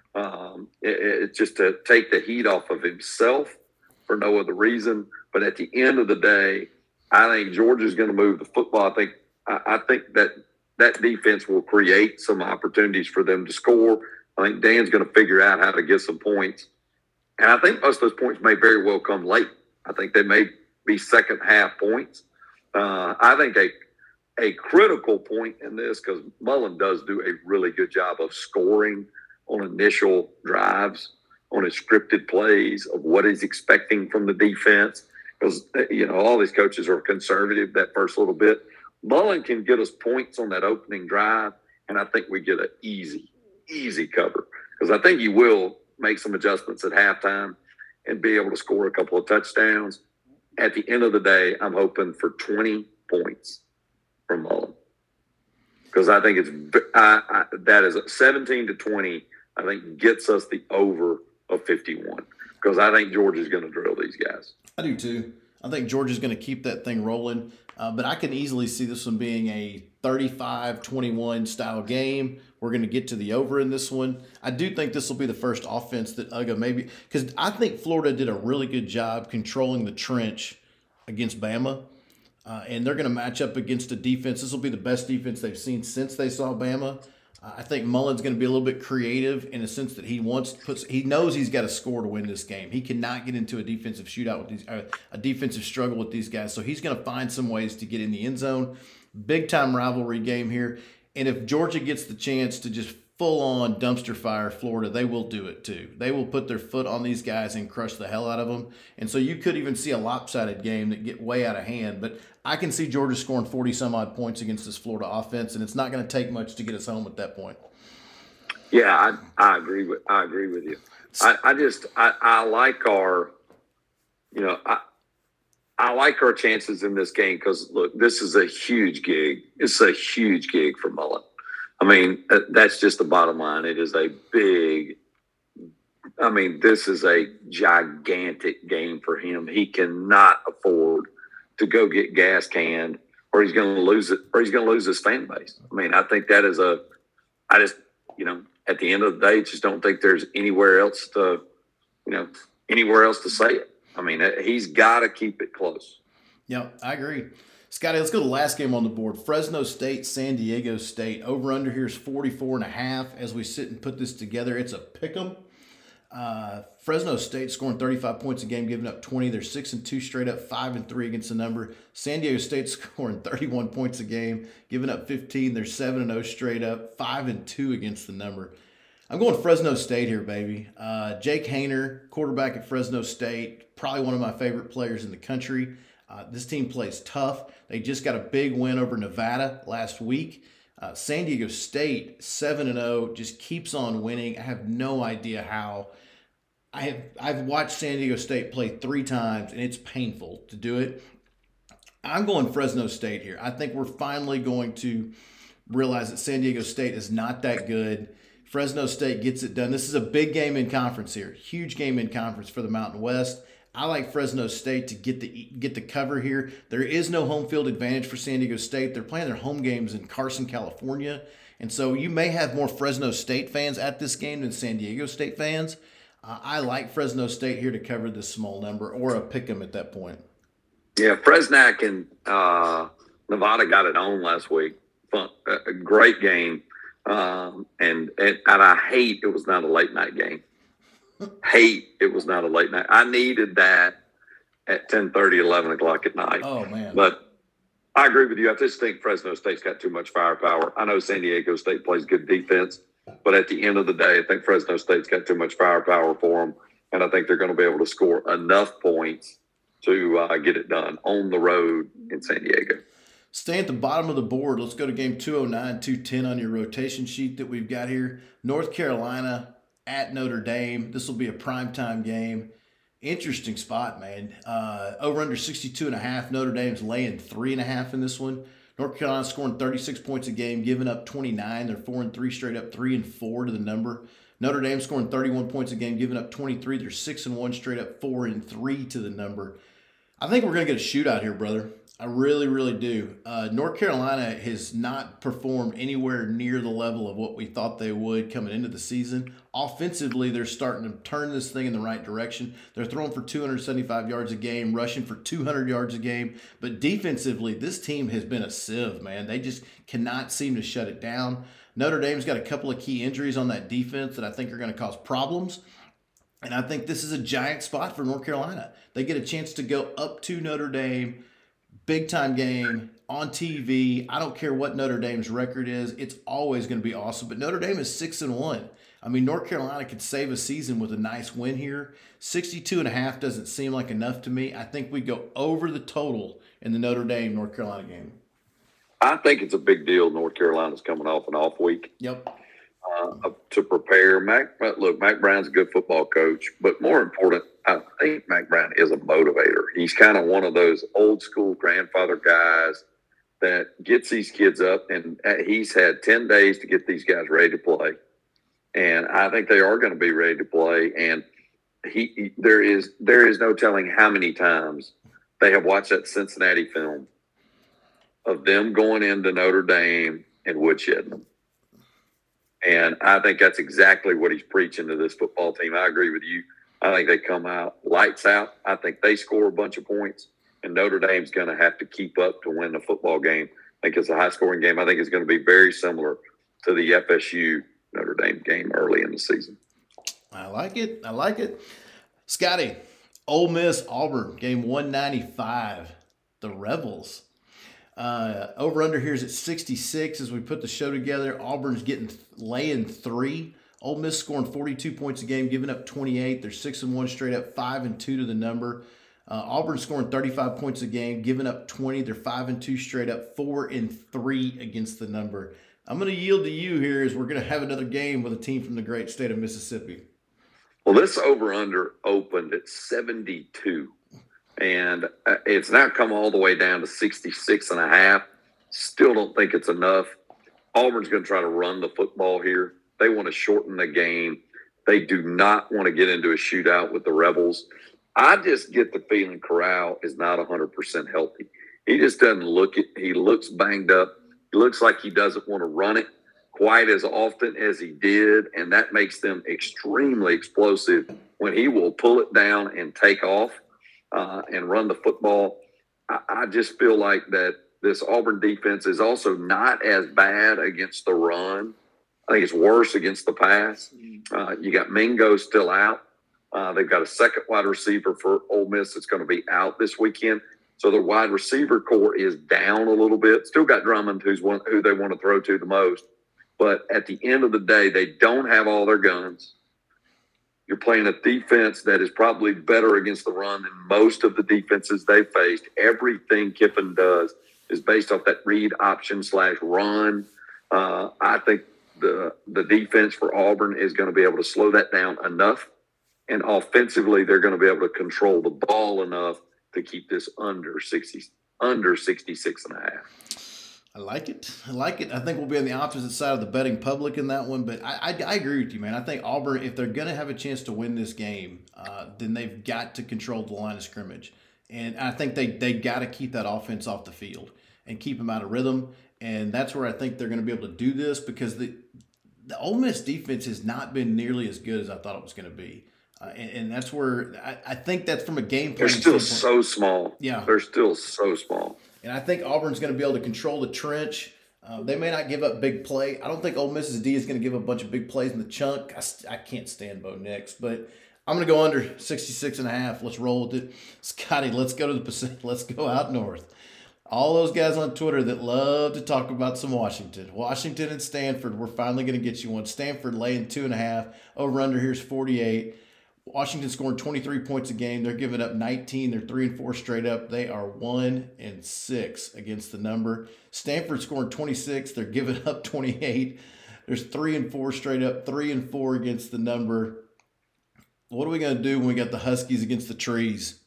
Um, it, it's just to take the heat off of himself for no other reason. But at the end of the day, I think Georgia's going to move the football. I think I, I think that that defense will create some opportunities for them to score. I think Dan's going to figure out how to get some points. And I think most of those points may very well come late. I think they may be second half points. Uh, I think a a critical point in this, because Mullen does do a really good job of scoring on initial drives, on his scripted plays of what he's expecting from the defense. Because, you know, all these coaches are conservative that first little bit. Mullen can get us points on that opening drive, and I think we get an easy, easy cover. Because I think he will make some adjustments at halftime and be able to score a couple of touchdowns. At the end of the day, I'm hoping for twenty points from Mullen, because I think it's I, I, that is seventeen to twenty. I think gets us the over of fifty-one, because I think Georgia's going to drill these guys. I do too. I think Georgia's going to keep that thing rolling, uh, but I can easily see this one being a thirty-five twenty-one style game. We're going to get to the over in this one. I do think this will be the first offense that U G A maybe, because I think Florida did a really good job controlling the trench against Bama. Uh, and they're going to match up against a defense. This will be the best defense they've seen since they saw Bama. Uh, I think Mullen's going to be a little bit creative in a sense that he wants to put. He knows he's got to score to win this game. He cannot get into a defensive shootout with these, uh, a defensive struggle with these guys. So he's going to find some ways to get in the end zone. Big time rivalry game here. And if Georgia gets the chance to just full on dumpster fire Florida, they will do it too. They will put their foot on these guys and crush the hell out of them. And so you could even see a lopsided game that get way out of hand. But I can see Georgia scoring forty some odd points against this Florida offense, and it's not going to take much to get us home at that point. Yeah, I, I agree with I agree with you. I, I just I, I like our, you know, I I like our chances in this game, because look, this is a huge gig. It's a huge gig for Mullen. I mean, that's just the bottom line. It is a big, I mean, this is a gigantic game for him. He cannot afford to go get gas canned, or he's going to lose it, or he's going to lose his fan base. I mean, I think that is a, I just, you know, at the end of the day, just don't think there's anywhere else to, you know, anywhere else to say it. I mean, he's got to keep it close. Yeah, I agree. Scotty, let's go to the last game on the board. Fresno State, San Diego State. Over under here is forty-four and a half. As we sit and put this together, it's a pick 'em. Uh, Fresno State scoring thirty-five points a game, giving up twenty. They're six and two straight up, five and three against the number. San Diego State scoring thirty-one points a game, giving up fifteen. They're seven and oh straight up, five and two against the number. I'm going Fresno State here, baby. Uh, Jake Haener, quarterback at Fresno State, probably one of my favorite players in the country. Uh, this team plays tough. They just got a big win over Nevada last week. Uh, San Diego State, seven and oh, just keeps on winning. I have no idea how. I have, I've watched San Diego State play three times, and it's painful to do it. I'm going Fresno State here. I think we're finally going to realize that San Diego State is not that good. Fresno State gets it done. This is a big game in conference here. Huge game in conference for the Mountain West. I like Fresno State to get the get the cover here. There is no home field advantage for San Diego State. They're playing their home games in Carson, California. And so you may have more Fresno State fans at this game than San Diego State fans. Uh, I like Fresno State here to cover this small number or a pick 'em at that point. Yeah, Fresnac and uh, Nevada got it on last week. Fun, a great game. Um, and, and and I hate it was not a late night game. Hate it was not a late night. I needed that at ten thirty, eleven o'clock at night. Oh, man. But I agree with you. I just think Fresno State's got too much firepower. I know San Diego State plays good defense, but at the end of the day, I think Fresno State's got too much firepower for them, and I think they're going to be able to score enough points to uh, get it done on the road in San Diego. Stay at the bottom of the board. Let's go to game two oh nine, two ten on your rotation sheet that we've got here. North Carolina at Notre Dame. This will be a primetime game. Interesting spot, man. Uh, over under sixty-two and a half. Notre Dame's laying three and a half in this one. North Carolina scoring thirty-six points a game, giving up twenty-nine. They're four and three straight up, three and four to the number. Notre Dame scoring thirty-one points a game, giving up twenty-three. They're six and one straight up, four and three to the number. I think we're going to get a shootout here, brother. I really, really do. Uh, North Carolina has not performed anywhere near the level of what we thought they would coming into the season. Offensively, they're starting to turn this thing in the right direction. They're throwing for two hundred seventy-five yards a game, rushing for two hundred yards a game. But defensively, this team has been a sieve, man. They just cannot seem to shut it down. Notre Dame's got a couple of key injuries on that defense that I think are going to cause problems. And I think this is a giant spot for North Carolina. They get a chance to go up to Notre Dame, big time game on T V. I don't care what Notre Dame's record is. It's always going to be awesome. But Notre Dame is six and one. I mean, North Carolina could save a season with a nice win here. sixty-two and a half doesn't seem like enough to me. I think we go over the total in the Notre Dame North Carolina game. I think it's a big deal. North Carolina's coming off an off week. Yep. Uh, to prepare. Mac, look, Mac Brown's a good football coach, but more important, I think Mac Brown is a motivator. He's kind of one of those old school grandfather guys that gets these kids up, and he's had ten days to get these guys ready to play. And I think they are going to be ready to play. And he, he there is there is no telling how many times they have watched that Cincinnati film of them going into Notre Dame and woodshedding them. And I think that's exactly what he's preaching to this football team. I agree with you. I think they come out lights out. I think they score a bunch of points, and Notre Dame's going to have to keep up to win the football game. I think it's a high-scoring game. I think it's going to be very similar to the F S U Notre Dame game early in the season. I like it. I like it. Scotty, Ole Miss, Auburn, game one ninety-five. The Rebels. Uh, over under here is at sixty-six as we put the show together. Auburn's getting laying three. Ole Miss scoring forty-two points a game, giving up twenty-eight. They're six and one straight up, five and two to the number. Uh, Auburn scoring thirty-five points a game, giving up twenty. They're five and two straight up, four and three against the number. I'm going to yield to you here as we're going to have another game with a team from the great state of Mississippi. Well, this over under opened at seventy-two. And it's now come all the way down to sixty-six and a half. Still don't think it's enough. Auburn's going to try to run the football here. They want to shorten the game. They do not want to get into a shootout with the Rebels. I just get the feeling Corral is not one hundred percent healthy. He just doesn't look it. He looks banged up. He looks like he doesn't want to run it quite as often as he did, and that makes them extremely explosive when he will pull it down and take off. Uh, and run the football. I, I just feel like that this Auburn defense is also not as bad against the run. I think it's worse against the pass. Uh, you got Mingo still out. Uh, they've got a second wide receiver for Ole Miss that's going to be out this weekend. So the wide receiver core is down a little bit. Still got Drummond, who's one, who they want to throw to the most. But at the end of the day, they don't have all their guns. You're playing a defense that is probably better against the run than most of the defenses they've faced. Everything Kiffin does is based off that read option slash run. Uh, I think the the defense for Auburn is going to be able to slow that down enough. And offensively, they're going to be able to control the ball enough to keep this under sixty, under sixty-six and a half. I like it. I like it. I think we'll be on the opposite side of the betting public in that one, but I, I, I agree with you, man. I think Auburn, if they're going to have a chance to win this game, uh, then they've got to control the line of scrimmage. And I think they, they got to keep that offense off the field and keep them out of rhythm. And that's where I think they're going to be able to do this because the the Ole Miss defense has not been nearly as good as I thought it was going to be. Uh, and, and that's where I, I think that's from a game plan. They're still so small. Yeah. They're still so small. And I think Auburn's going to be able to control the trench. Uh, they may not give up big play. I don't think Ole Miss's D is going to give a bunch of big plays in the chunk. I, I can't stand Bo Nix, but I'm going to go under sixty-six and a half. Let's roll with it. Scotty, let's go to the Pacific. Let's go out north. All those guys on Twitter that love to talk about some Washington. Washington and Stanford, we're finally going to get you one. Stanford laying two and a half. Over under here's forty-eight. Washington scoring twenty-three points a game. They're giving up nineteen. They're three and four straight up. They are one and six against the number. Stanford scoring twenty-six. They're giving up twenty-eight. There's three and four straight up. Three and four against the number. What are we going to do when we got the Huskies against the trees?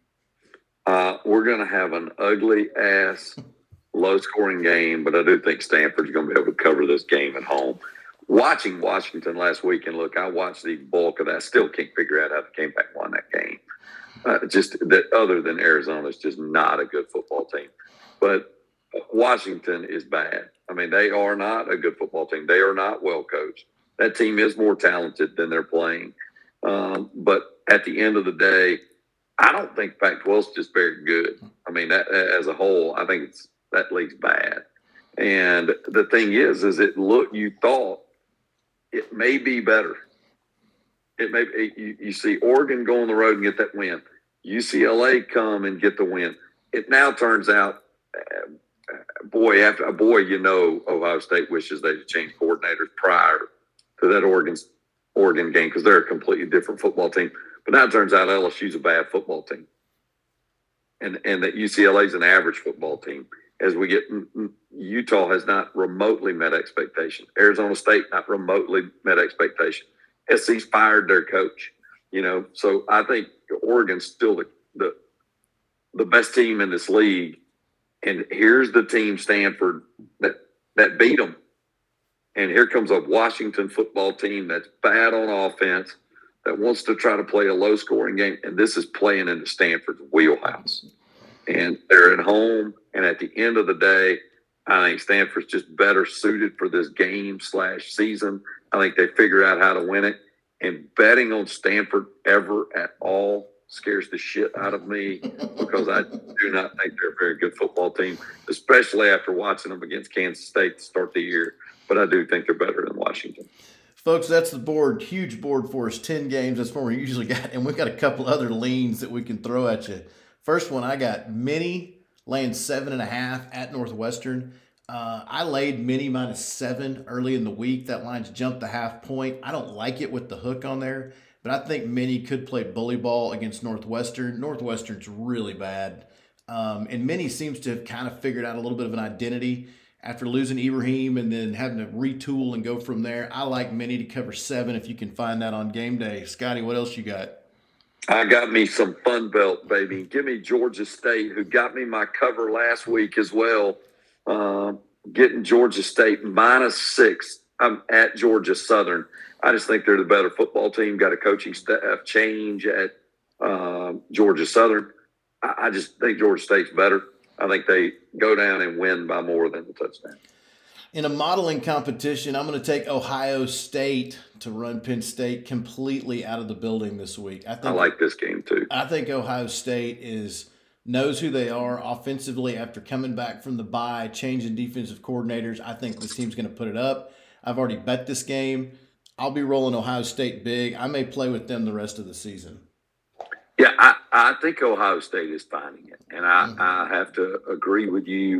Uh, we're going to have an ugly ass, low scoring game, but I do think Stanford's going to be able to cover this game at home. Watching Washington last week, and look, I watched the bulk of that. Still can't figure out how the came back won that game. Uh, just that, other than Arizona, it's just not a good football team. But Washington is bad. I mean, they are not a good football team. They are not well coached. That team is more talented than they're playing. Um, but at the end of the day, I don't think Pac twelve is just very good. I mean, that, as a whole, I think it's that league's bad. And the thing is, is it look you thought it may be better. It may it, you, you see Oregon go on the road and get that win. U C L A come and get the win. It now turns out, uh, boy after boy, you know, Ohio State wishes they'd change coordinators prior to that Oregon Oregon game because they're a completely different football team. But now it turns out L S U's a bad football team, and and that U C L A is an average football team. As we get, Utah has not remotely met expectation. Arizona State not remotely met expectation. S C's fired their coach, you know. So I think Oregon's still the the, the best team in this league. And here's the team, Stanford, that that beat them. And here comes a Washington football team that's bad on offense, that wants to try to play a low-scoring game, and this is playing into Stanford's wheelhouse. And they're at home, and at the end of the day, I think Stanford's just better suited for this game slash season. I think they figure out how to win it. And betting on Stanford ever at all scares the shit out of me because I do not think they're a very good football team, especially after watching them against Kansas State to start the year. But I do think they're better than Washington. Folks, that's the board. Huge board for us. ten games. That's what we usually got. And we've got a couple other leans that we can throw at you. First one, I got Mini laying seven and a half at Northwestern. Uh, I laid Mini minus seven early in the week. That line's jumped a half point. I don't like it with the hook on there, but I think Mini could play bully ball against Northwestern. Northwestern's really bad. Um, and Mini seems to have kind of figured out a little bit of an identity after losing Ibrahim and then having to retool and go from there. I like Mini to cover seven if you can find that on game day. Scotty, what else you got? I got me some Fun Belt, baby. Give me Georgia State, who got me my cover last week as well. Uh, getting Georgia State minus six. I'm at Georgia Southern. I just think they're the better football team. Got a coaching staff change at uh, Georgia Southern. I, I just think Georgia State's better. I think they go down and win by more than a touchdown. In a modeling competition, I'm going to take Ohio State to run Penn State completely out of the building this week. I, think, I like this game too. I think Ohio State is knows who they are offensively after coming back from the bye, changing defensive coordinators. I think this team's going to put it up. I've already bet this game. I'll be rolling Ohio State big. I may play with them the rest of the season. Yeah, I, I think Ohio State is finding it, and I, mm-hmm. I have to agree with you.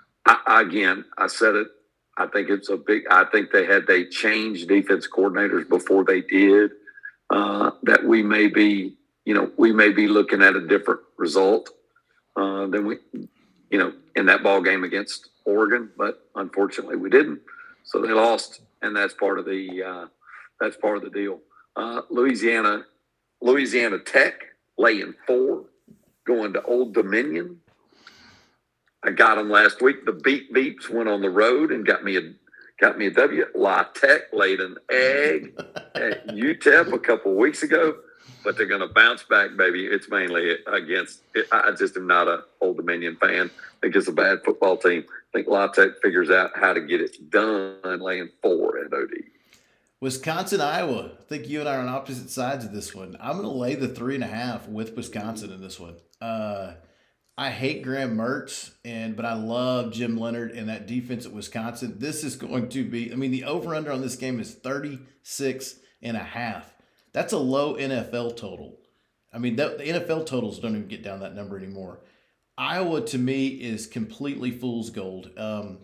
I, again, I said it. I think it's a big. I think they had they changed defense coordinators before they did. Uh, that we may be, you know, we may be looking at a different result uh, than we, you know, in that ball game against Oregon. But unfortunately, we didn't. So they lost, and that's part of the uh, that's part of the deal. Uh, Louisiana, Louisiana Tech laying four, going to Old Dominion. I got them last week. The Beep Beeps went on the road and got me a got me a W. La Tech laid an egg at U T E P a couple of weeks ago, but they're going to bounce back, baby. It's mainly against. I just am not a Old Dominion fan. I think it's a bad football team. I think La Tech figures out how to get it done, laying four at O D. Wisconsin, Iowa. I think you and I are on opposite sides of this one. I'm going to lay the three and a half with Wisconsin in this one. Uh, I hate Graham Mertz, and but I love Jim Leonard and that defense at Wisconsin. This is going to be, I mean, the over-under on this game is thirty-six and a half. That's a low N F L total. I mean, the, the N F L totals don't even get down that number anymore. Iowa, to me, is completely fool's gold. Um,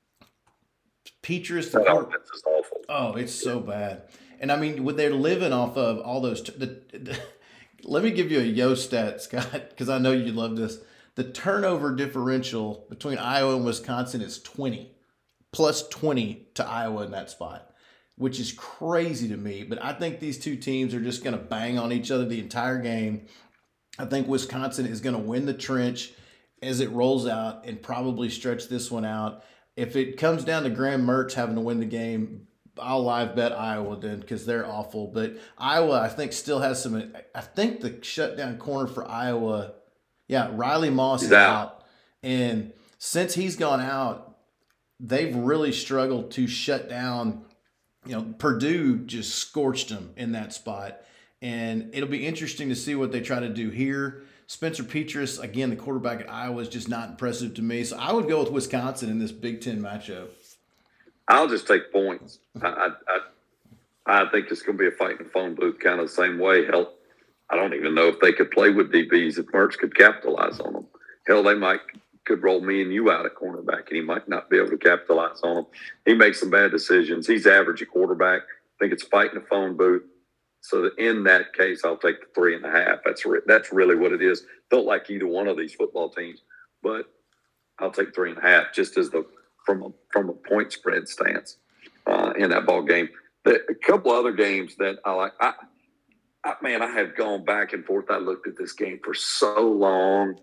Petrus, the that offense is awful. Oh, it's so bad. And, I mean, what they're living off of all those t- – the, the, let me give you a yo stat, Scott, because I know you love this. The turnover differential between Iowa and Wisconsin is twenty, plus twenty to Iowa in that spot, which is crazy to me. But I think these two teams are just going to bang on each other the entire game. I think Wisconsin is going to win the trench as it rolls out and probably stretch this one out. If it comes down to Graham Mertz having to win the game, I'll live bet Iowa then because they're awful. But Iowa, I think, still has some – I think the shutdown corner for Iowa – yeah, Riley Moss is out. out. And since he's gone out, they've really struggled to shut down. You know, Purdue just scorched them in that spot. And it'll be interesting to see what they try to do here. Spencer Petrus, again, the quarterback at Iowa, is just not impressive to me. So I would go with Wisconsin in this Big Ten matchup. I'll just take points. I I, I think it's going to be a fight in the phone booth kind of the same way. Hell, I don't even know if they could play with D Bs if Mertz could capitalize on them. Hell, they might could roll me and you out at cornerback, and he might not be able to capitalize on them. He makes some bad decisions. He's average at quarterback. I think it's fighting the phone booth. So that in that case, I'll take the three and a half. That's re- that's really what it is. Don't like either one of these football teams, but I'll take three and a half just as the from a, from a point spread stance uh, in that ball game. The, a couple other games that I like. I, I, man, I have gone back and forth. I looked at this game for so long.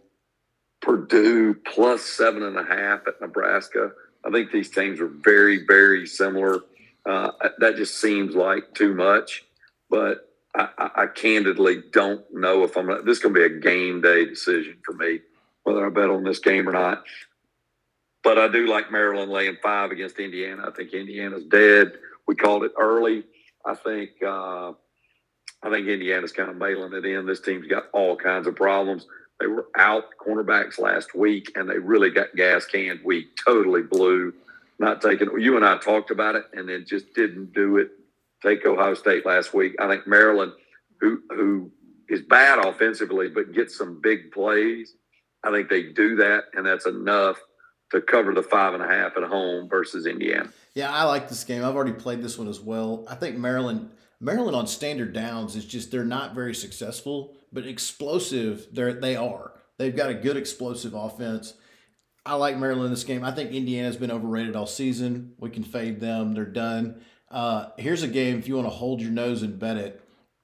Purdue plus seven and a half at Nebraska. I think these teams are very, very similar. Uh, that just seems like too much. But I, I, I candidly don't know if I'm – this is going to be a game day decision for me, whether I bet on this game or not. But I do like Maryland laying five against Indiana. I think Indiana's dead. We called it early. I think uh, I think Indiana's kind of mailing it in. This team's got all kinds of problems. They were out cornerbacks last week, and they really got gas canned week. Totally blew. Not taking – you and I talked about it, and then just didn't do it. Take Ohio State last week. I think Maryland, who who is bad offensively but gets some big plays, I think they do that, and that's enough to cover the five and a half at home versus Indiana. Yeah, I like this game. I've already played this one as well. I think Maryland Maryland on standard downs is just they're not very successful, but explosive they they are. They've got a good explosive offense. I like Maryland in this game. I think Indiana's been overrated all season. We can fade them. They're done. Uh, here's a game if you want to hold your nose and bet it.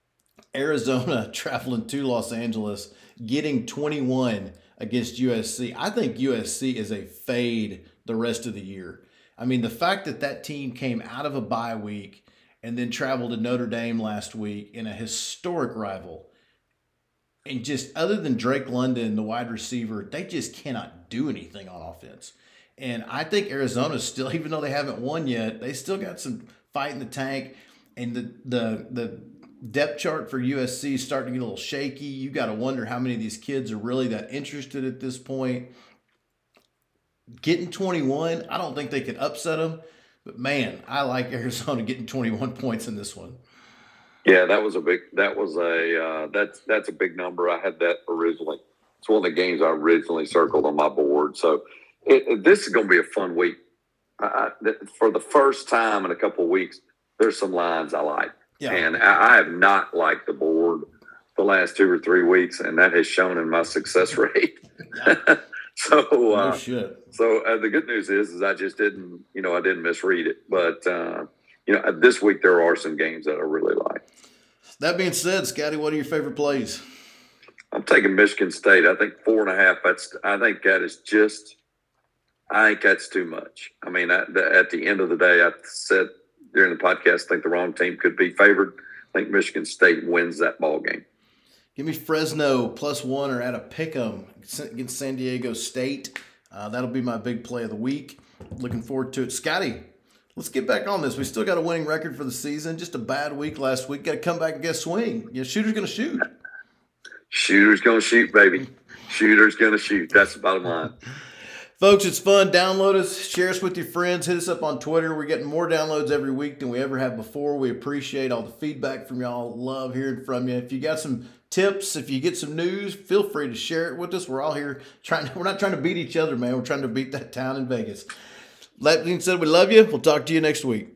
Arizona traveling to Los Angeles, getting twenty-one against U S C. I think U S C is a fade the rest of the year. I mean, the fact that that team came out of a bye week and then traveled to Notre Dame last week in a historic rival, and just other than Drake London, the wide receiver, they just cannot do anything on offense. And I think Arizona still, even though they haven't won yet, they still got some fight in the tank. And the the the depth chart for U S C is starting to get a little shaky. You got to wonder how many of these kids are really that interested at this point. Getting twenty-one, I don't think they could upset them. But, man, I like Arizona getting twenty-one points in this one. Yeah, that was a big – that was a uh, – that's that's a big number. I had that originally. It's one of the games I originally circled on my board. So, it, it, this is going to be a fun week. I, for the first time in a couple of weeks, there's some lines I like. Yeah. And I, I have not liked the board the last two or three weeks, and that has shown in my success rate. so, uh, no shit. So uh, the good news is, is I just didn't, you know, I didn't misread it. But, uh, you know, this week there are some games that I really like. That being said, Scotty, what are your favorite plays? I'm taking Michigan State. I think four and a half. That's. I think that is just I think that's too much. I mean, at the, at the end of the day, I said during the podcast, I think the wrong team could be favored. I think Michigan State wins that ball game. Give me Fresno plus one or at a pick 'em against San Diego State. Uh, that'll be my big play of the week. Looking forward to it. Scotty, let's get back on this. We still got a winning record for the season. Just a bad week last week. Got to come back and get a swing. Yeah, shooter's going to shoot. Shooter's going to shoot, baby. Shooter's going to shoot. That's the bottom line. Folks, it's fun. Download us. Share us with your friends. Hit us up on Twitter. We're getting more downloads every week than we ever have before. We appreciate all the feedback from y'all. Love hearing from you. If you got some tips, if you get some news, feel free to share it with us. We're all here trying. We're not trying to beat each other, man. We're trying to beat that town in Vegas. That being said, we love you. We'll talk to you next week.